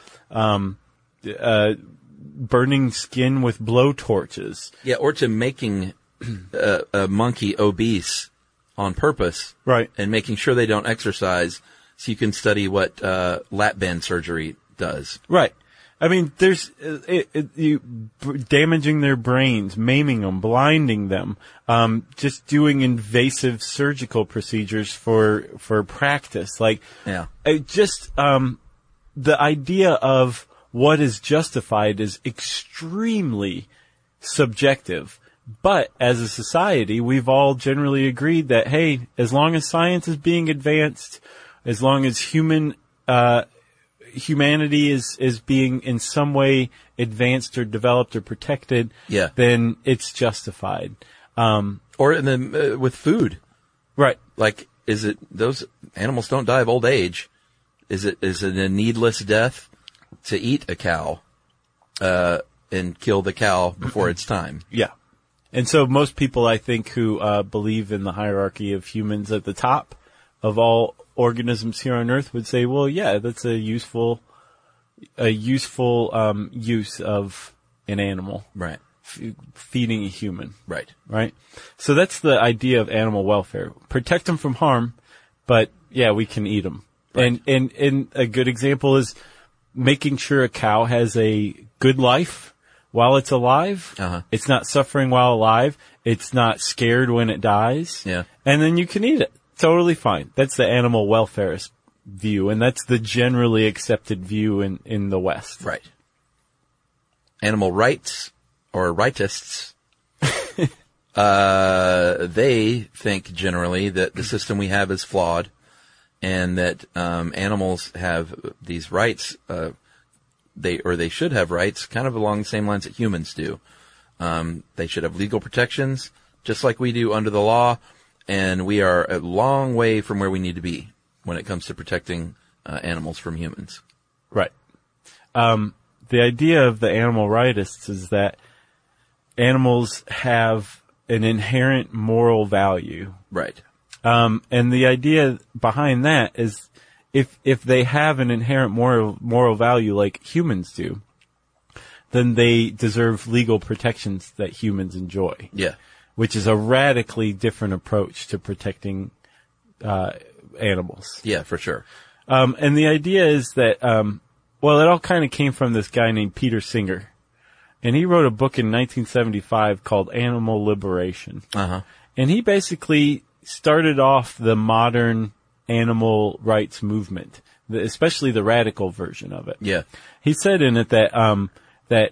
burning skin with blowtorches. Yeah, or to making a monkey obese on purpose. Right. And making sure they don't exercise so you can study what, lap band surgery does. Right. There's damaging their brains, maiming them, blinding them, just doing invasive surgical procedures for practice. Yeah. The idea of what is justified is extremely subjective. But as a society, we've all generally agreed that, hey, as long as science is being advanced, as long as humanity is being in some way advanced or developed or protected, yeah, then it's justified. Or with food. Right. Is it those animals don't die of old age? Is it a needless death? to eat a cow, and kill the cow before it's time. Yeah. And so most people, I think, who believe in the hierarchy of humans at the top of all organisms here on Earth would say, well, yeah, that's a useful use of an animal. Right. Feeding a human. Right. Right? So that's the idea of animal welfare. Protect them from harm, but yeah, we can eat them. Right. And a good example is making sure a cow has a good life while it's alive. Uh-huh. It's not suffering while alive. It's not scared when it dies. Yeah. And then you can eat it. Totally fine. That's the animal welfarist view, and that's the generally accepted view in the West. Right. Animal rights, or rightists, they think generally that the system we have is flawed, and that animals have these rights, they should have rights kind of along the same lines that humans do. They should have legal protections, just like we do under the law, and we are a long way from where we need to be when it comes to protecting animals from humans. Right. The idea of the animal rightists is that animals have an inherent moral value. Right. And the idea behind that is if they have an inherent moral value like humans do, then they deserve legal protections that humans enjoy. Yeah. Which is a radically different approach to protecting animals. Yeah, for sure. And the idea is that, well, it all kind of came from this guy named Peter Singer. And he wrote a book in 1975 called Animal Liberation. Uh-huh. And he basically started off the modern animal rights movement, especially the radical version of it. Yeah. He said in it that, that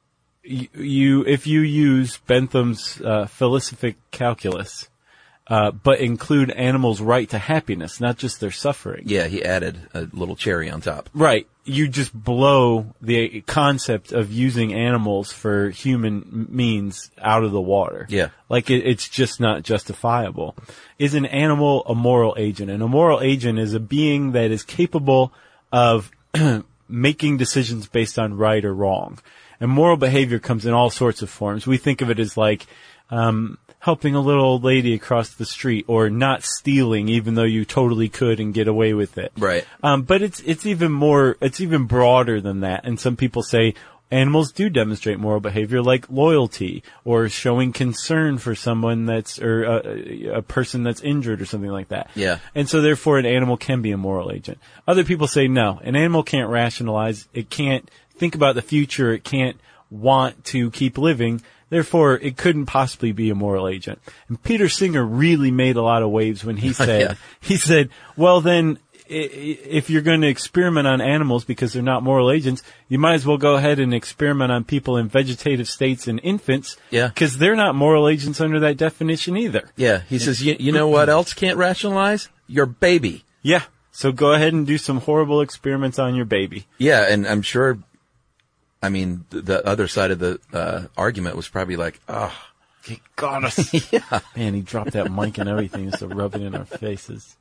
if you use Bentham's philosophic calculus, but include animals' right to happiness, not just their suffering. Yeah, he added a little cherry on top. Right. You just blow the concept of using animals for human means out of the water. Yeah. Like it's just not justifiable. Is an animal a moral agent? And a moral agent is a being that is capable of making decisions based on right or wrong. And moral behavior comes in all sorts of forms. We think of it as like, helping a little old lady across the street, or not stealing even though you totally could and get away with it. Right. But it's even broader than that. And some people say animals do demonstrate moral behavior like loyalty or showing concern for someone or a person that's injured or something like that. Yeah. And so therefore an animal can be a moral agent. Other people say no, an animal can't rationalize. It can't think about the future. It can't want to keep living. Therefore, it couldn't possibly be a moral agent. And Peter Singer really made a lot of waves when he said, Yeah. He said, well then, if you're going to experiment on animals because they're not moral agents, you might as well go ahead and experiment on people in vegetative states and infants. Yeah. Because they're not moral agents under that definition either. Yeah. He says, you know what else can't rationalize? Your baby. Yeah. So go ahead and do some horrible experiments on your baby. Yeah, and I'm sure, I mean, the other side of the argument was probably like, oh, He got us. yeah. Man, he dropped that mic and everything just to rub it in our faces.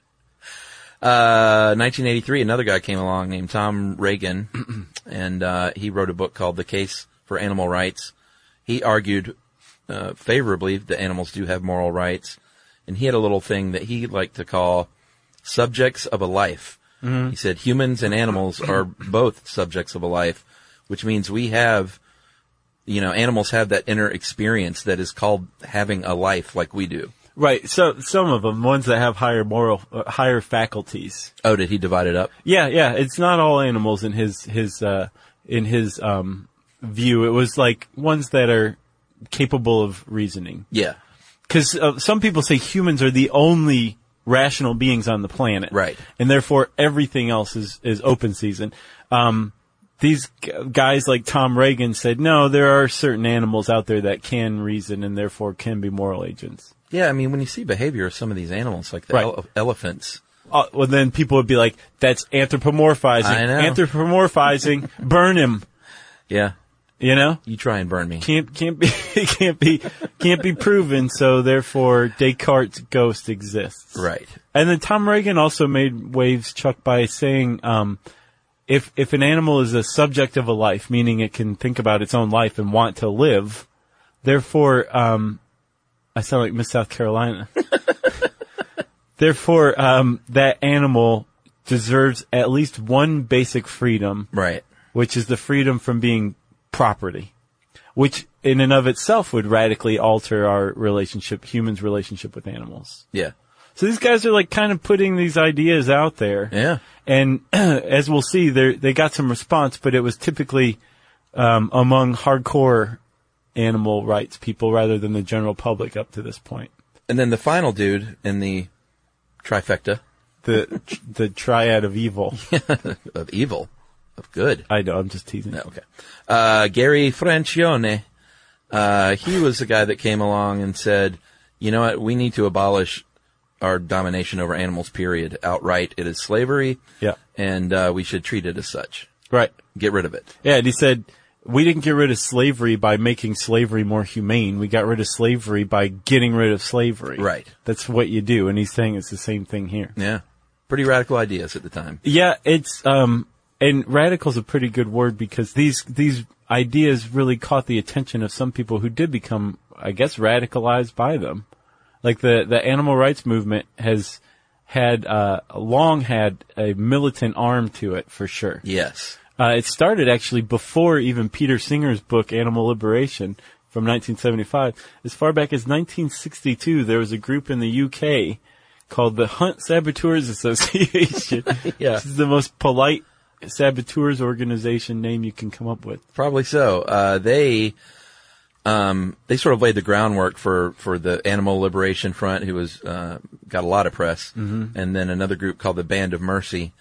1983, another guy came along named Tom Reagan, and he wrote a book called The Case for Animal Rights. He argued favorably that animals do have moral rights, and he had a little thing that he liked to call subjects of a life. Mm-hmm. He said humans and animals are both subjects of a life, which means we have, animals have that inner experience that is called having a life like we do. Right. So some of them, ones that have higher faculties. Oh, did he divide it up? Yeah. It's not all animals in his view. It was like ones that are capable of reasoning. Yeah. Because some people say humans are the only rational beings on the planet. Right. And therefore everything else is open season. These guys like Tom Reagan said, no, there are certain animals out there that can reason and therefore can be moral agents. Yeah, I mean, when you see behavior of some of these animals, like the Right. Elephants. Well, then people would be like, that's anthropomorphizing. I know. Anthropomorphizing. Burn him. Yeah. You know? You try and burn me. Can't be proven, so therefore Descartes' ghost exists. Right. And then Tom Reagan also made waves, Chuck, by saying, if an animal is a subject of a life, meaning it can think about its own life and want to live, therefore, I sound like Miss South Carolina. Therefore, that animal deserves at least one basic freedom. Right. Which is the freedom from being property. Which in and of itself would radically alter our relationship, humans' relationship with animals. Yeah. So these guys are like kind of putting these ideas out there. Yeah. And as we'll see, they got some response, but it was typically among hardcore animal rights people rather than the general public up to this point. And then the final dude in the trifecta. The triad of evil. Of evil. Of good. I know, I'm just teasing. No, okay. Gary Francione, he was the guy that came along and said, you know what, we need to abolish our domination over animals, period. Outright, it is slavery. Yeah. And we should treat it as such. Right. Get rid of it. Yeah, and he said, we didn't get rid of slavery by making slavery more humane. We got rid of slavery by getting rid of slavery. Right. That's what you do, and he's saying it's the same thing here. Yeah. Pretty radical ideas at the time. Yeah, it's, and radical's a pretty good word because these ideas really caught the attention of some people who did become, I guess, radicalized by them. Like the animal rights movement has long had a militant arm to it for sure. Yes. It started actually before even Peter Singer's book, Animal Liberation, from 1975. As far back as 1962, there was a group in the UK called the Hunt Saboteurs Association. Yeah. This is the most polite saboteurs organization name you can come up with. Probably so. They sort of laid the groundwork for the Animal Liberation Front, who was, got a lot of press. Mm-hmm. And then another group called the Band of Mercy.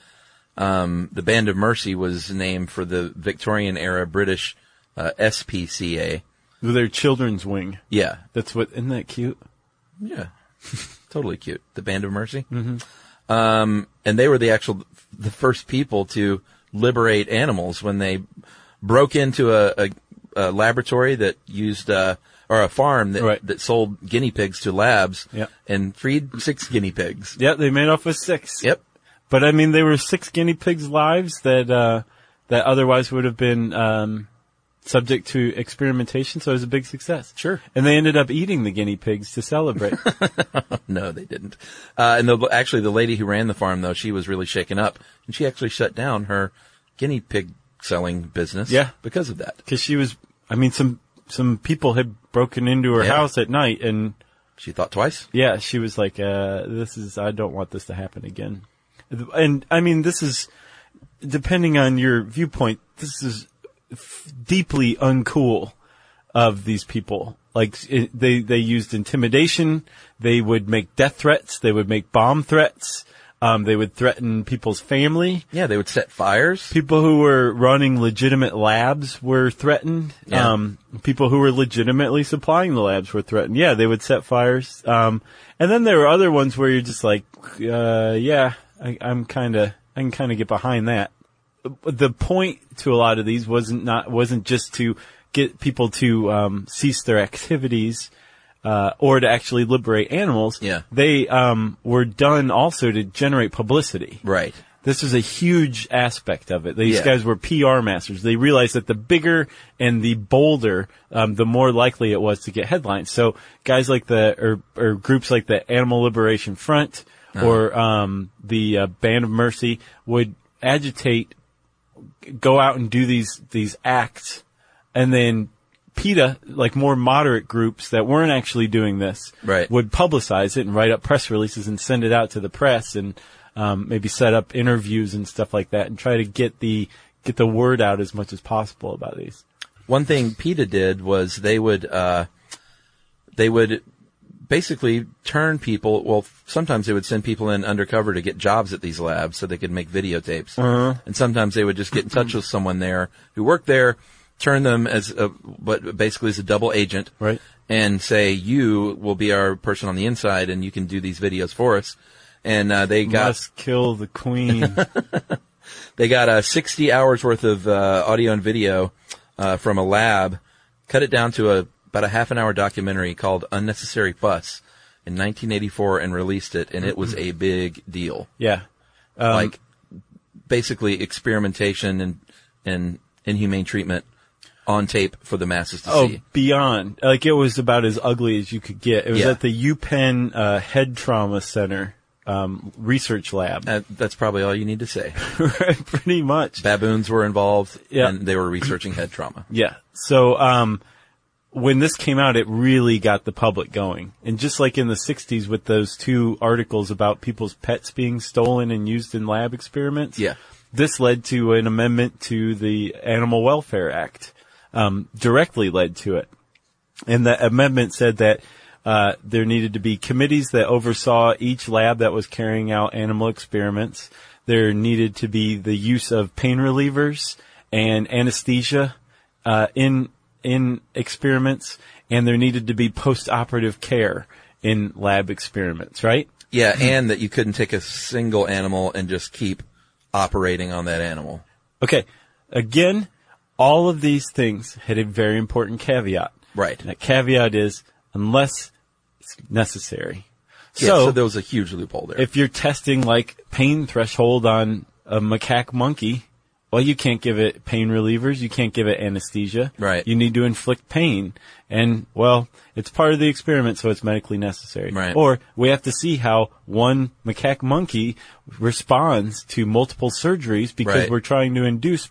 The Band of Mercy was named for the Victorian era British, SPCA. Their children's wing. Yeah. That's what, isn't that cute? Yeah. Totally cute. The Band of Mercy. Mm-hmm. And they were the first people to liberate animals when they broke into a laboratory that used, or a farm that sold guinea pigs to labs. Yep. And freed 6 guinea pigs. Yeah, they made off with 6. Yep. But I mean, they were 6 guinea pigs' lives that otherwise would have been, subject to experimentation, so it was a big success. Sure. And they ended up eating the guinea pigs to celebrate. No, they didn't. And the lady who ran the farm, though, she was really shaken up, and she actually shut down her guinea pig selling business. Yeah. Because of that. Because she was, I mean, some people had broken into her house at night, and she thought twice. Yeah, she was like, I don't want this to happen again. And I mean, this is, depending on your viewpoint, this is deeply uncool of these people. Like, they used intimidation. They would make death threats. They would make bomb threats. They would threaten people's family. Yeah, they would set fires. People who were running legitimate labs were threatened. Yeah. People who were legitimately supplying the labs were threatened. Yeah, they would set fires. And then there were other ones where you're just like, I can kind of get behind that. The point to a lot of these wasn't just to get people to cease their activities or to actually liberate animals. Yeah. They were done also to generate publicity. Right. This was a huge aspect of it. These guys were PR masters. They realized that the bigger and the bolder, the more likely it was to get headlines. So guys like or groups like the Animal Liberation Front or the Band of Mercy would agitate, go out and do these acts, and then PETA, like more moderate groups that weren't actually doing this, would publicize it and write up press releases and send it out to the press and maybe set up interviews and stuff like that and try to get the word out as much as possible about these. One thing PETA did was they would basically turn people, well, sometimes they would send people in undercover to get jobs at these labs so they could make videotapes. Uh-huh. And sometimes they would just get in touch with someone there who worked there, turn them but basically as a double agent. Right. And say, you will be our person on the inside and you can do these videos for us. And, Must kill the queen. They got 60 hours worth of, audio and video, from a lab, cut it down to about a half-an-hour documentary called Unnecessary Fuss in 1984 and released it, and it was a big deal. Yeah. basically experimentation and inhumane treatment on tape for the masses to see. Beyond. Like, it was about as ugly as you could get. It was at the UPenn Head Trauma Center research lab. That's probably all you need to say. Pretty much. Baboons were involved, and they were researching head trauma. Yeah. So when this came out, it really got the public going. And just like in the 60s with those 2 articles about people's pets being stolen and used in lab experiments, this led to an amendment to the Animal Welfare Act, directly led to it. And the amendment said that there needed to be committees that oversaw each lab that was carrying out animal experiments. There needed to be the use of pain relievers and anesthesia in experiments, and there needed to be post-operative care in lab experiments, right? Yeah, and that you couldn't take a single animal and just keep operating on that animal. Okay. Again, all of these things had a very important caveat. Right. And that caveat is unless it's necessary. Yeah, so there was a huge loophole there. If you're testing like pain threshold on a macaque monkey, well, you can't give it pain relievers. You can't give it anesthesia. Right. You need to inflict pain. And, well, it's part of the experiment, so it's medically necessary. Right. Or we have to see how one macaque monkey responds to multiple surgeries because we're trying to induce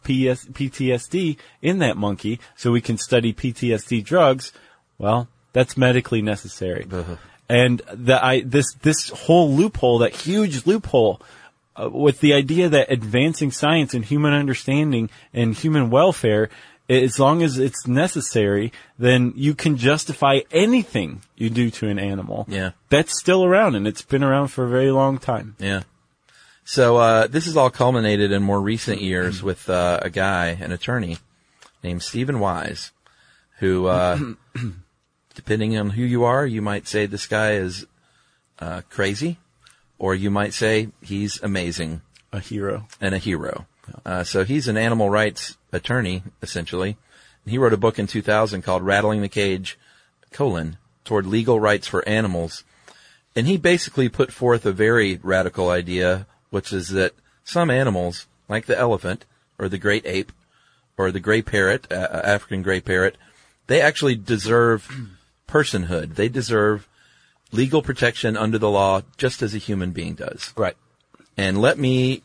PTSD in that monkey so we can study PTSD drugs. Well, that's medically necessary. And this whole loophole, that huge loophole, with the idea that advancing science and human understanding and human welfare, as long as it's necessary, then you can justify anything you do to an animal. Yeah. That's still around, and it's been around for a very long time. Yeah. So this has all culminated in more recent years with a guy, an attorney, named Stephen Wise, who, depending on who you are, you might say this guy is crazy. Or you might say he's amazing. A hero. And a hero. So he's an animal rights attorney, essentially. And he wrote a book in 2000 called Rattling the Cage, Toward Legal Rights for Animals. And he basically put forth a very radical idea, which is that some animals, like the elephant, or the great ape, or the gray parrot, African gray parrot, they actually deserve personhood. They deserve legal protection under the law, just as a human being does. Right. And let me,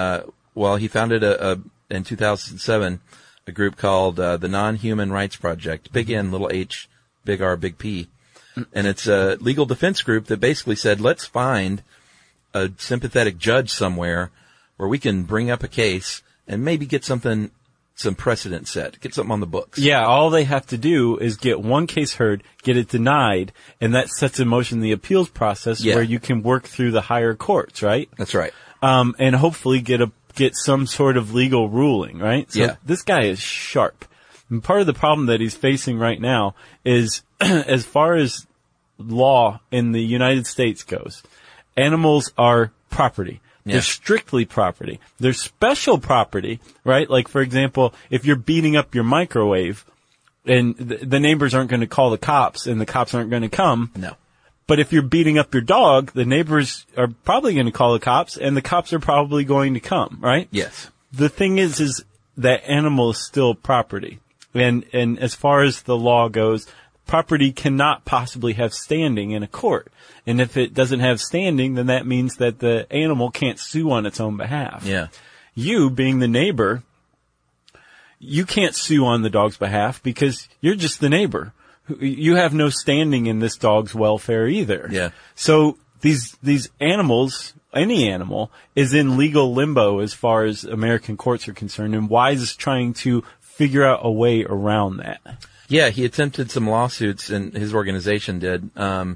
he founded in 2007, a group called the Non-Human Rights Project, big N, little h, big R, big P. And it's a legal defense group that basically said, let's find a sympathetic judge somewhere where we can bring up a case and maybe get some precedent set, get something on the books. Yeah, all they have to do is get one case heard, get it denied, and that sets in motion the appeals process where you can work through the higher courts, right? That's right. And hopefully get some sort of legal ruling, right? So this guy is sharp. And part of the problem that he's facing right now is, as far as law in the United States goes, animals are property. They're strictly property. They're special property, right? Like, for example, if you're beating up your microwave and the neighbors aren't going to call the cops and the cops aren't going to come. No. But if you're beating up your dog, the neighbors are probably going to call the cops and the cops are probably going to come, right? Yes. The thing is that animal is still property. And as far as the law goes, property cannot possibly have standing in a court. And if it doesn't have standing, then that means that the animal can't sue on its own behalf. Yeah. You, being the neighbor, you can't sue on the dog's behalf because you're just the neighbor. You have no standing in this dog's welfare either. Yeah. So these animals, any animal, is in legal limbo as far as American courts are concerned, and Wise is trying to figure out a way around that. Yeah, he attempted some lawsuits, and his organization did,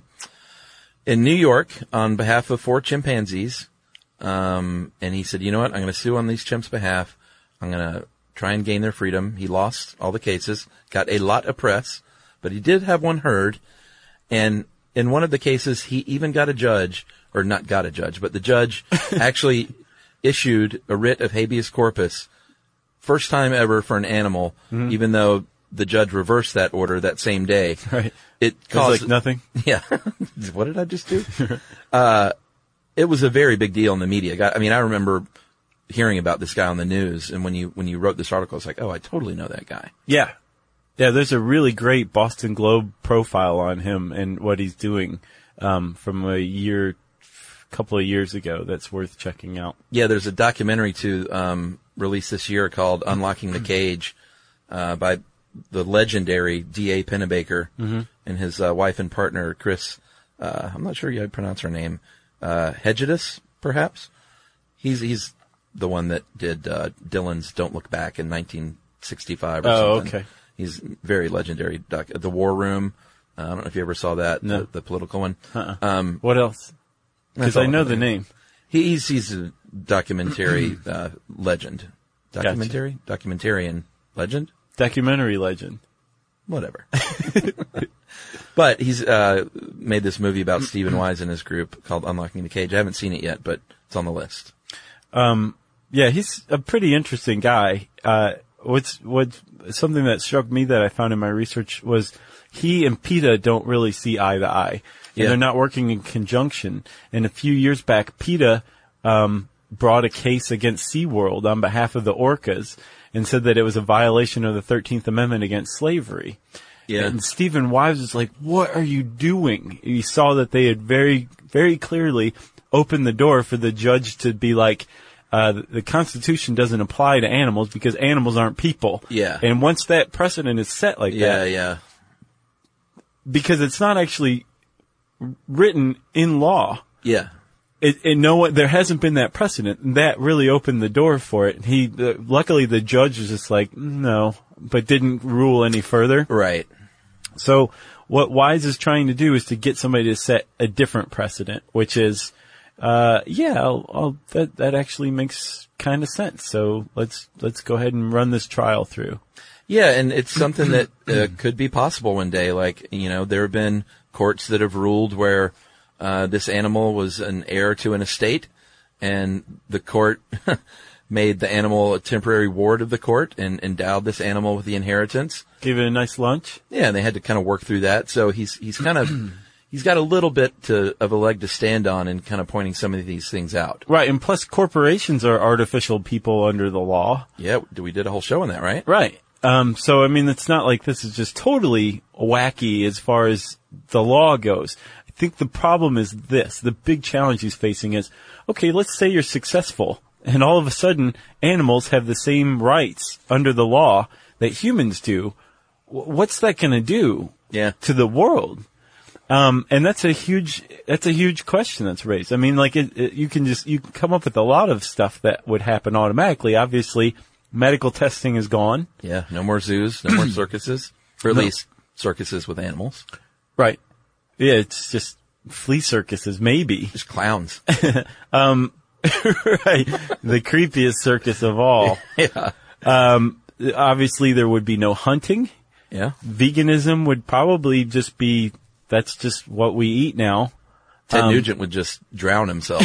in New York on behalf of 4 chimpanzees. And he said, you know what, I'm going to sue on these chimps' behalf. I'm going to try and gain their freedom. He lost all the cases, got a lot of press, but he did have one heard. And in one of the cases, he even got a judge, or not got a judge, but the judge actually issued a writ of habeas corpus, first time ever for an animal, even though the judge reversed that order that same day. Right. It caused like nothing. Yeah. What did I just do? It was a very big deal in the media. I mean, I remember hearing about this guy on the news, and when you wrote this article, it's like, oh, I totally know that guy. Yeah. Yeah, there's a really great Boston Globe profile on him and what he's doing from a couple of years ago that's worth checking out. Yeah, there's a documentary released this year called Unlocking the Cage by the legendary D.A. Pennebaker and his wife and partner, Chris, I'm not sure how you pronounce her name, Hedges, perhaps? He's the one that did Dylan's Don't Look Back in 1965 or something. Oh, okay. He's very legendary. The War Room. I don't know if you ever saw that, no. the political one. What else? Because I know the name. He's a documentary legend. Documentarian legend? Documentary legend. Whatever. But he's made this movie about Stephen Wise and his group called Unlocking the Cage. I haven't seen it yet, but it's on the list. Yeah, he's a pretty interesting guy. What's something that struck me that I found in my research was he and PETA don't really see eye to eye. And they're not working in conjunction. And a few years back, PETA brought a case against SeaWorld on behalf of the orcas and said that it was a violation of the 13th Amendment against slavery. Yeah. And Stephen Wise was like, what are you doing? He saw that they had very, very clearly opened the door for the judge to be like, the Constitution doesn't apply to animals because animals aren't people. Yeah. And once that precedent is set like that. Yeah. Because it's not actually written in law. Yeah. There hasn't been that precedent, and that really opened the door for it. Luckily the judge was just like, no, but didn't rule any further. Right. So what Wise is trying to do is to get somebody to set a different precedent, which is, that actually makes kind of sense. So let's go ahead and run this trial through. Yeah, and it's something that could be possible one day. Like, there have been courts that have ruled where this animal was an heir to an estate, and the court made the animal a temporary ward of the court and endowed this animal with the inheritance. Gave it a nice lunch. Yeah, and they had to kind of work through that. So he's kind of he's got a little bit of a leg to stand on in kind of pointing some of these things out. Right, and plus corporations are artificial people under the law. Yeah, we did a whole show on that, right? Right. So, I mean, it's not like this is just totally wacky as far as the law goes. I think the problem is this. The big challenge he's facing is, okay, let's say you're successful, and all of a sudden animals have the same rights under the law that humans do. What's that going to do to the world? And that's a huge question that's raised. I mean, like, you can come up with a lot of stuff that would happen automatically. Obviously, medical testing is gone. Yeah, no more zoos, no more circuses, or at least circuses with animals. Right. Yeah, it's just flea circuses, maybe. Just clowns. Right. The creepiest circus of all. Yeah. Obviously there would be no hunting. Yeah. Veganism would probably just be, that's just what we eat now. Ted Nugent would just drown himself.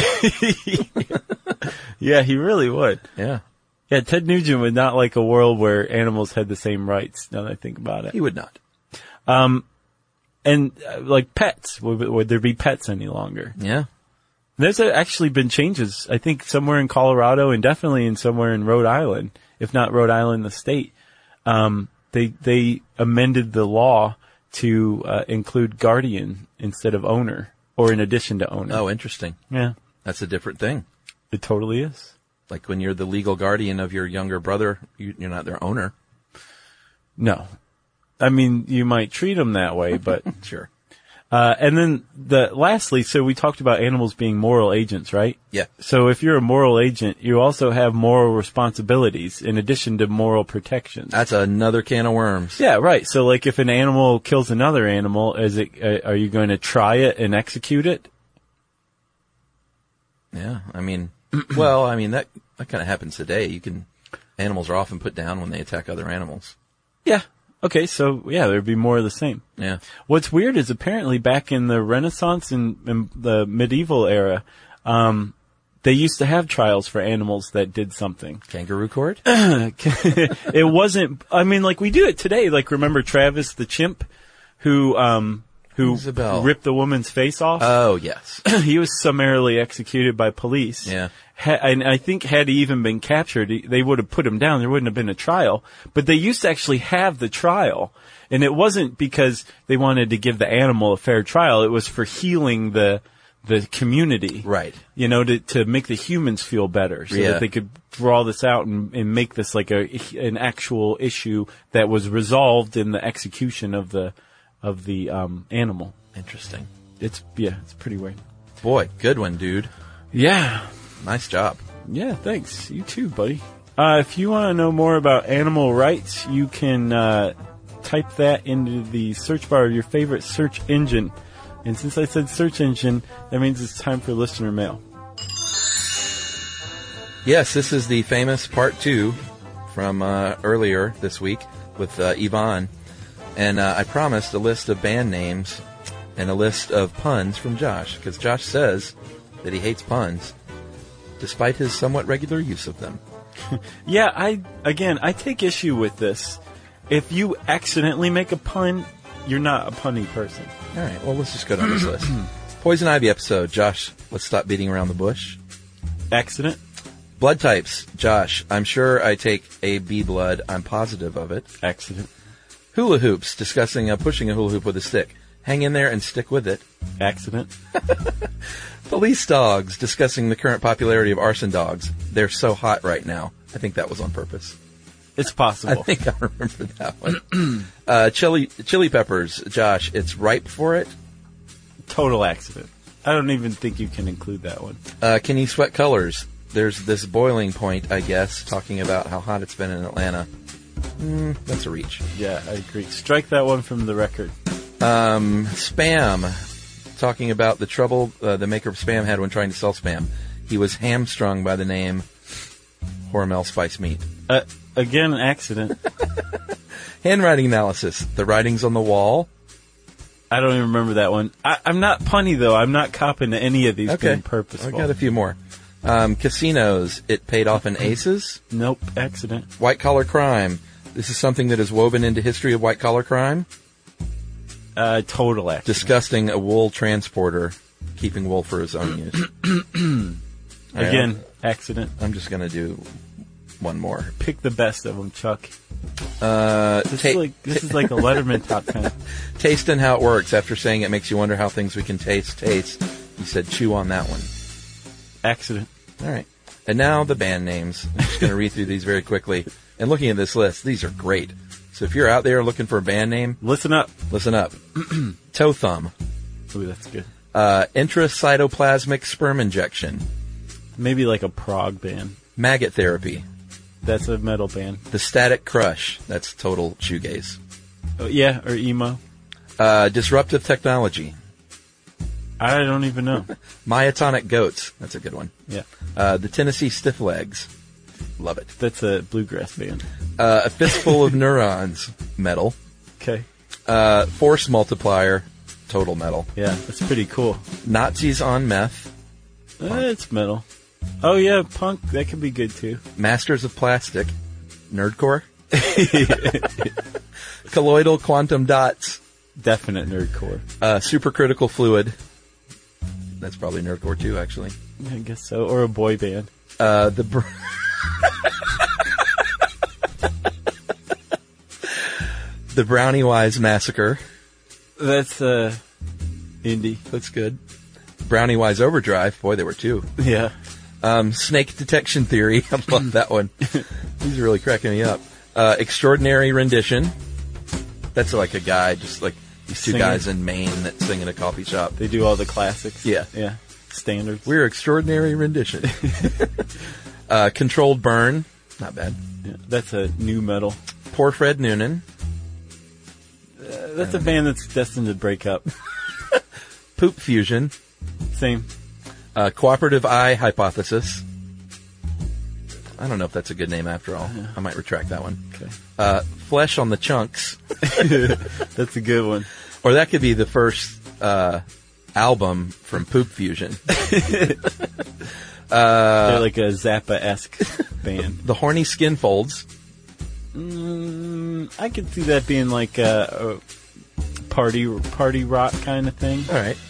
Yeah, he really would. Yeah. Yeah, Ted Nugent would not like a world where animals had the same rights, now that I think about it. He would not. And like pets, would there be pets any longer? Yeah. There's actually been changes, I think somewhere in Colorado and definitely in somewhere in Rhode Island, if not Rhode Island, the state. They amended the law to include guardian instead of owner, or in addition to owner. Oh, interesting. Yeah. That's a different thing. It totally is. Like when you're the legal guardian of your younger brother, you're not their owner. No. I mean, you might treat them that way, but sure. And then lastly, so we talked about animals being moral agents, right? Yeah. So if you're a moral agent, you also have moral responsibilities in addition to moral protections. That's another can of worms. Yeah, right. So like if an animal kills another animal, are you going to try it and execute it? Yeah. I mean, that kind of happens today. Animals are often put down when they attack other animals. Yeah. Okay, so yeah, there'd be more of the same. Yeah. What's weird is apparently back in the Renaissance and the medieval era, they used to have trials for animals that did something. Kangaroo court? It wasn't, I mean, like we do it today. Like remember Travis the chimp who, who Isabel. ripped the woman's face off. Oh, yes. He was summarily executed by police. Yeah. And I think had he even been captured, they would have put him down. There wouldn't have been a trial. But they used to actually have the trial. And it wasn't because they wanted to give the animal a fair trial. It was for healing the community. Right. You know, to make the humans feel better so that they could draw this out and make this like an actual issue that was resolved in the execution of the animal. Interesting. It's pretty weird. Boy, good one, dude. Yeah. Nice job. Yeah, thanks. You too, buddy. If you want to know more about animal rights, you can type that into the search bar of your favorite search engine. And since I said search engine, that means it's time for listener mail. Yes, this is the famous part 2 from earlier this week with Yvonne. And I promised a list of band names and a list of puns from Josh, because Josh says that he hates puns, despite his somewhat regular use of them. Yeah, I take issue with this. If you accidentally make a pun, you're not a punny person. All right, well, let's just go down this list. Poison Ivy episode. Josh, let's stop beating around the bush. Accident. Blood types. Josh, I'm sure I take AB blood. I'm positive of it. Accident. Hula hoops. Discussing pushing a hula hoop with a stick. Hang in there and stick with it. Accident. Police dogs. Discussing the current popularity of arson dogs. They're so hot right now. I think that was on purpose. It's possible. I think I remember that one. Chili peppers. Josh, it's ripe for it. Total accident. I don't even think you can include that one. Can you sweat colors? There's this boiling point, I guess, talking about how hot it's been in Atlanta. That's a reach. Yeah, I agree. Strike that one from the record. Spam. Talking about the trouble the maker of Spam had when trying to sell Spam. He was hamstrung by the name Hormel Spice Meat. Again, accident. Handwriting analysis. The writings on the wall. I don't even remember that one. I'm not punny, though. I'm not copping to any of these being purposeful. I got a few more. Casinos. It paid off in aces. Nope, accident. White-collar crime. This is something that is woven into history of white-collar crime. Total accident. Disgusting a wool transporter keeping wool for his own use. Again, accident. I'm just going to do one more. Pick the best of them, Chuck. This is like a Letterman top 10. Taste and how it works. After saying it makes you wonder how things we can taste. He said chew on that one. Accident. All right. And now the band names. I'm just going to read through these very quickly. And looking at this list, these are great. So if you're out there looking for a band name, listen up. Listen up. Toe Thumb. Ooh, that's good. Intracytoplasmic sperm injection. Maybe like a prog band. Maggot therapy. That's a metal band. The Static Crush. That's total shoegaze. Oh, yeah, or emo. Disruptive technology. I don't even know. Myotonic Goats. That's a good one. Yeah. The Tennessee Stiff Legs. Love it. That's a bluegrass band. A Fistful of Neurons. Metal. Okay. Force Multiplier. Total metal. Yeah, that's pretty cool. Nazis on Meth. It's metal. Oh, yeah, punk. That could be good, too. Masters of Plastic. Nerdcore. Colloidal Quantum Dots. Definite nerdcore. Supercritical Fluid. That's probably nerdcore, too, actually. I guess so. Or a boy band. The Brownie Wise Massacre. That's indie. That's good. Brownie Wise Overdrive. Boy, there were two. Yeah. Snake Detection Theory. I love that one. These are really cracking me up. Extraordinary Rendition. That's like a guy, just like these two guys in Maine that sing in a coffee shop. They do all the classics. Yeah. Yeah. Standards. We're Extraordinary Rendition. Controlled Burn. Not bad. Yeah, that's a new metal. Poor Fred Noonan. That's a band that's destined to break up. Poop Fusion. Same. Cooperative Eye Hypothesis. I don't know if that's a good name after all. Yeah. I might retract that one. Okay. Flesh on the Chunks. That's a good one. Or that could be the first album from Poop Fusion. They're like a Zappa-esque band. The Horny Skinfolds. I could see that being like party rock kind of thing. All right.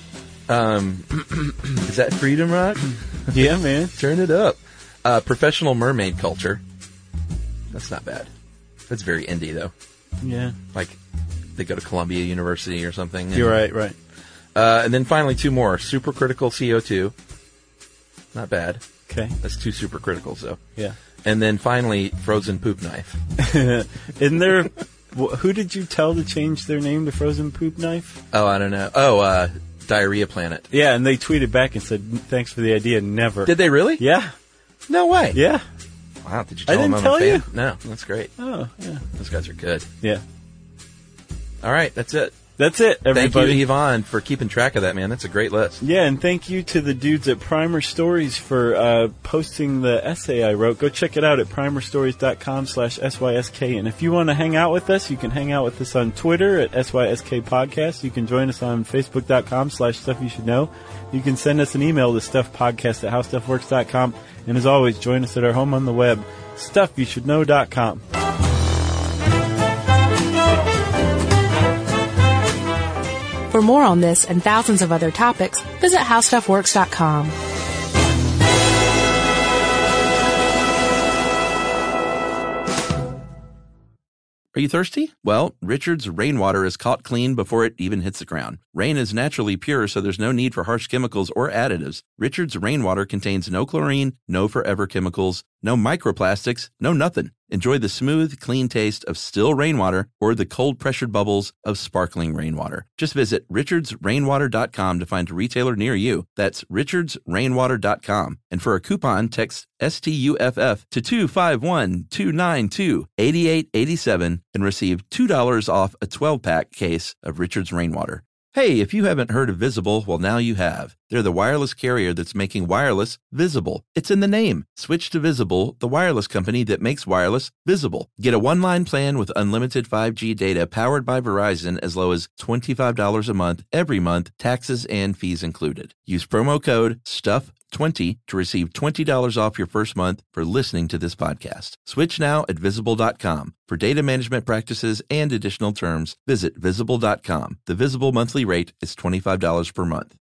Is that Freedom Rock? Yeah, man. Turn it up. Professional mermaid culture. That's not bad. That's very indie, though. Yeah. Like, they go to Columbia University or something. You're right. And then finally, 2 more. Supercritical CO2. Not bad. Okay. That's 2 supercriticals, though. Yeah. And then finally, Frozen Poop Knife. Isn't there... Who did you tell to change their name to Frozen Poop Knife? Oh, I don't know. Oh, Diarrhea Planet. Yeah, and they tweeted back and said, thanks for the idea, never. Did they really? Yeah. No way. Yeah. Wow, did you tell I them didn't I'm a tell fan? you? No, that's great. Oh, yeah. Those guys are good. Yeah. All right, that's it. That's it, everybody. Thank you, Yvonne, for keeping track of that, man. That's a great list. Yeah, and thank you to the dudes at Primer Stories for posting the essay I wrote. Go check it out at primerstories.com/SYSK. And if you want to hang out with us, you can hang out with us on Twitter at SYSK Podcast. You can join us on Facebook.com/StuffYouShouldKnow. You can send us an email to stuffpodcast@howstuffworks.com. And as always, join us at our home on the web, StuffYouShouldKnow.com. For more on this and thousands of other topics, visit howstuffworks.com. Are you thirsty? Well, Richard's rainwater is caught clean before it even hits the ground. Rain is naturally pure, so there's no need for harsh chemicals or additives. Richard's rainwater contains no chlorine, no forever chemicals, no microplastics, no nothing. Enjoy the smooth, clean taste of still rainwater or the cold-pressured bubbles of sparkling rainwater. Just visit richardsrainwater.com to find a retailer near you. That's richardsrainwater.com. And for a coupon, text STUFF to 251-292-8887 and receive $2 off a 12-pack case of Richard's Rainwater. Hey, if you haven't heard of Visible, well, now you have. They're the wireless carrier that's making wireless visible. It's in the name. Switch to Visible, the wireless company that makes wireless visible. Get a one-line plan with unlimited 5G data powered by Verizon as low as $25 a month, every month, taxes and fees included. Use promo code STUFF20 to receive $20 off your first month for listening to this podcast. Switch now at Visible.com. For data management practices and additional terms, visit Visible.com. The Visible monthly rate is $25 per month.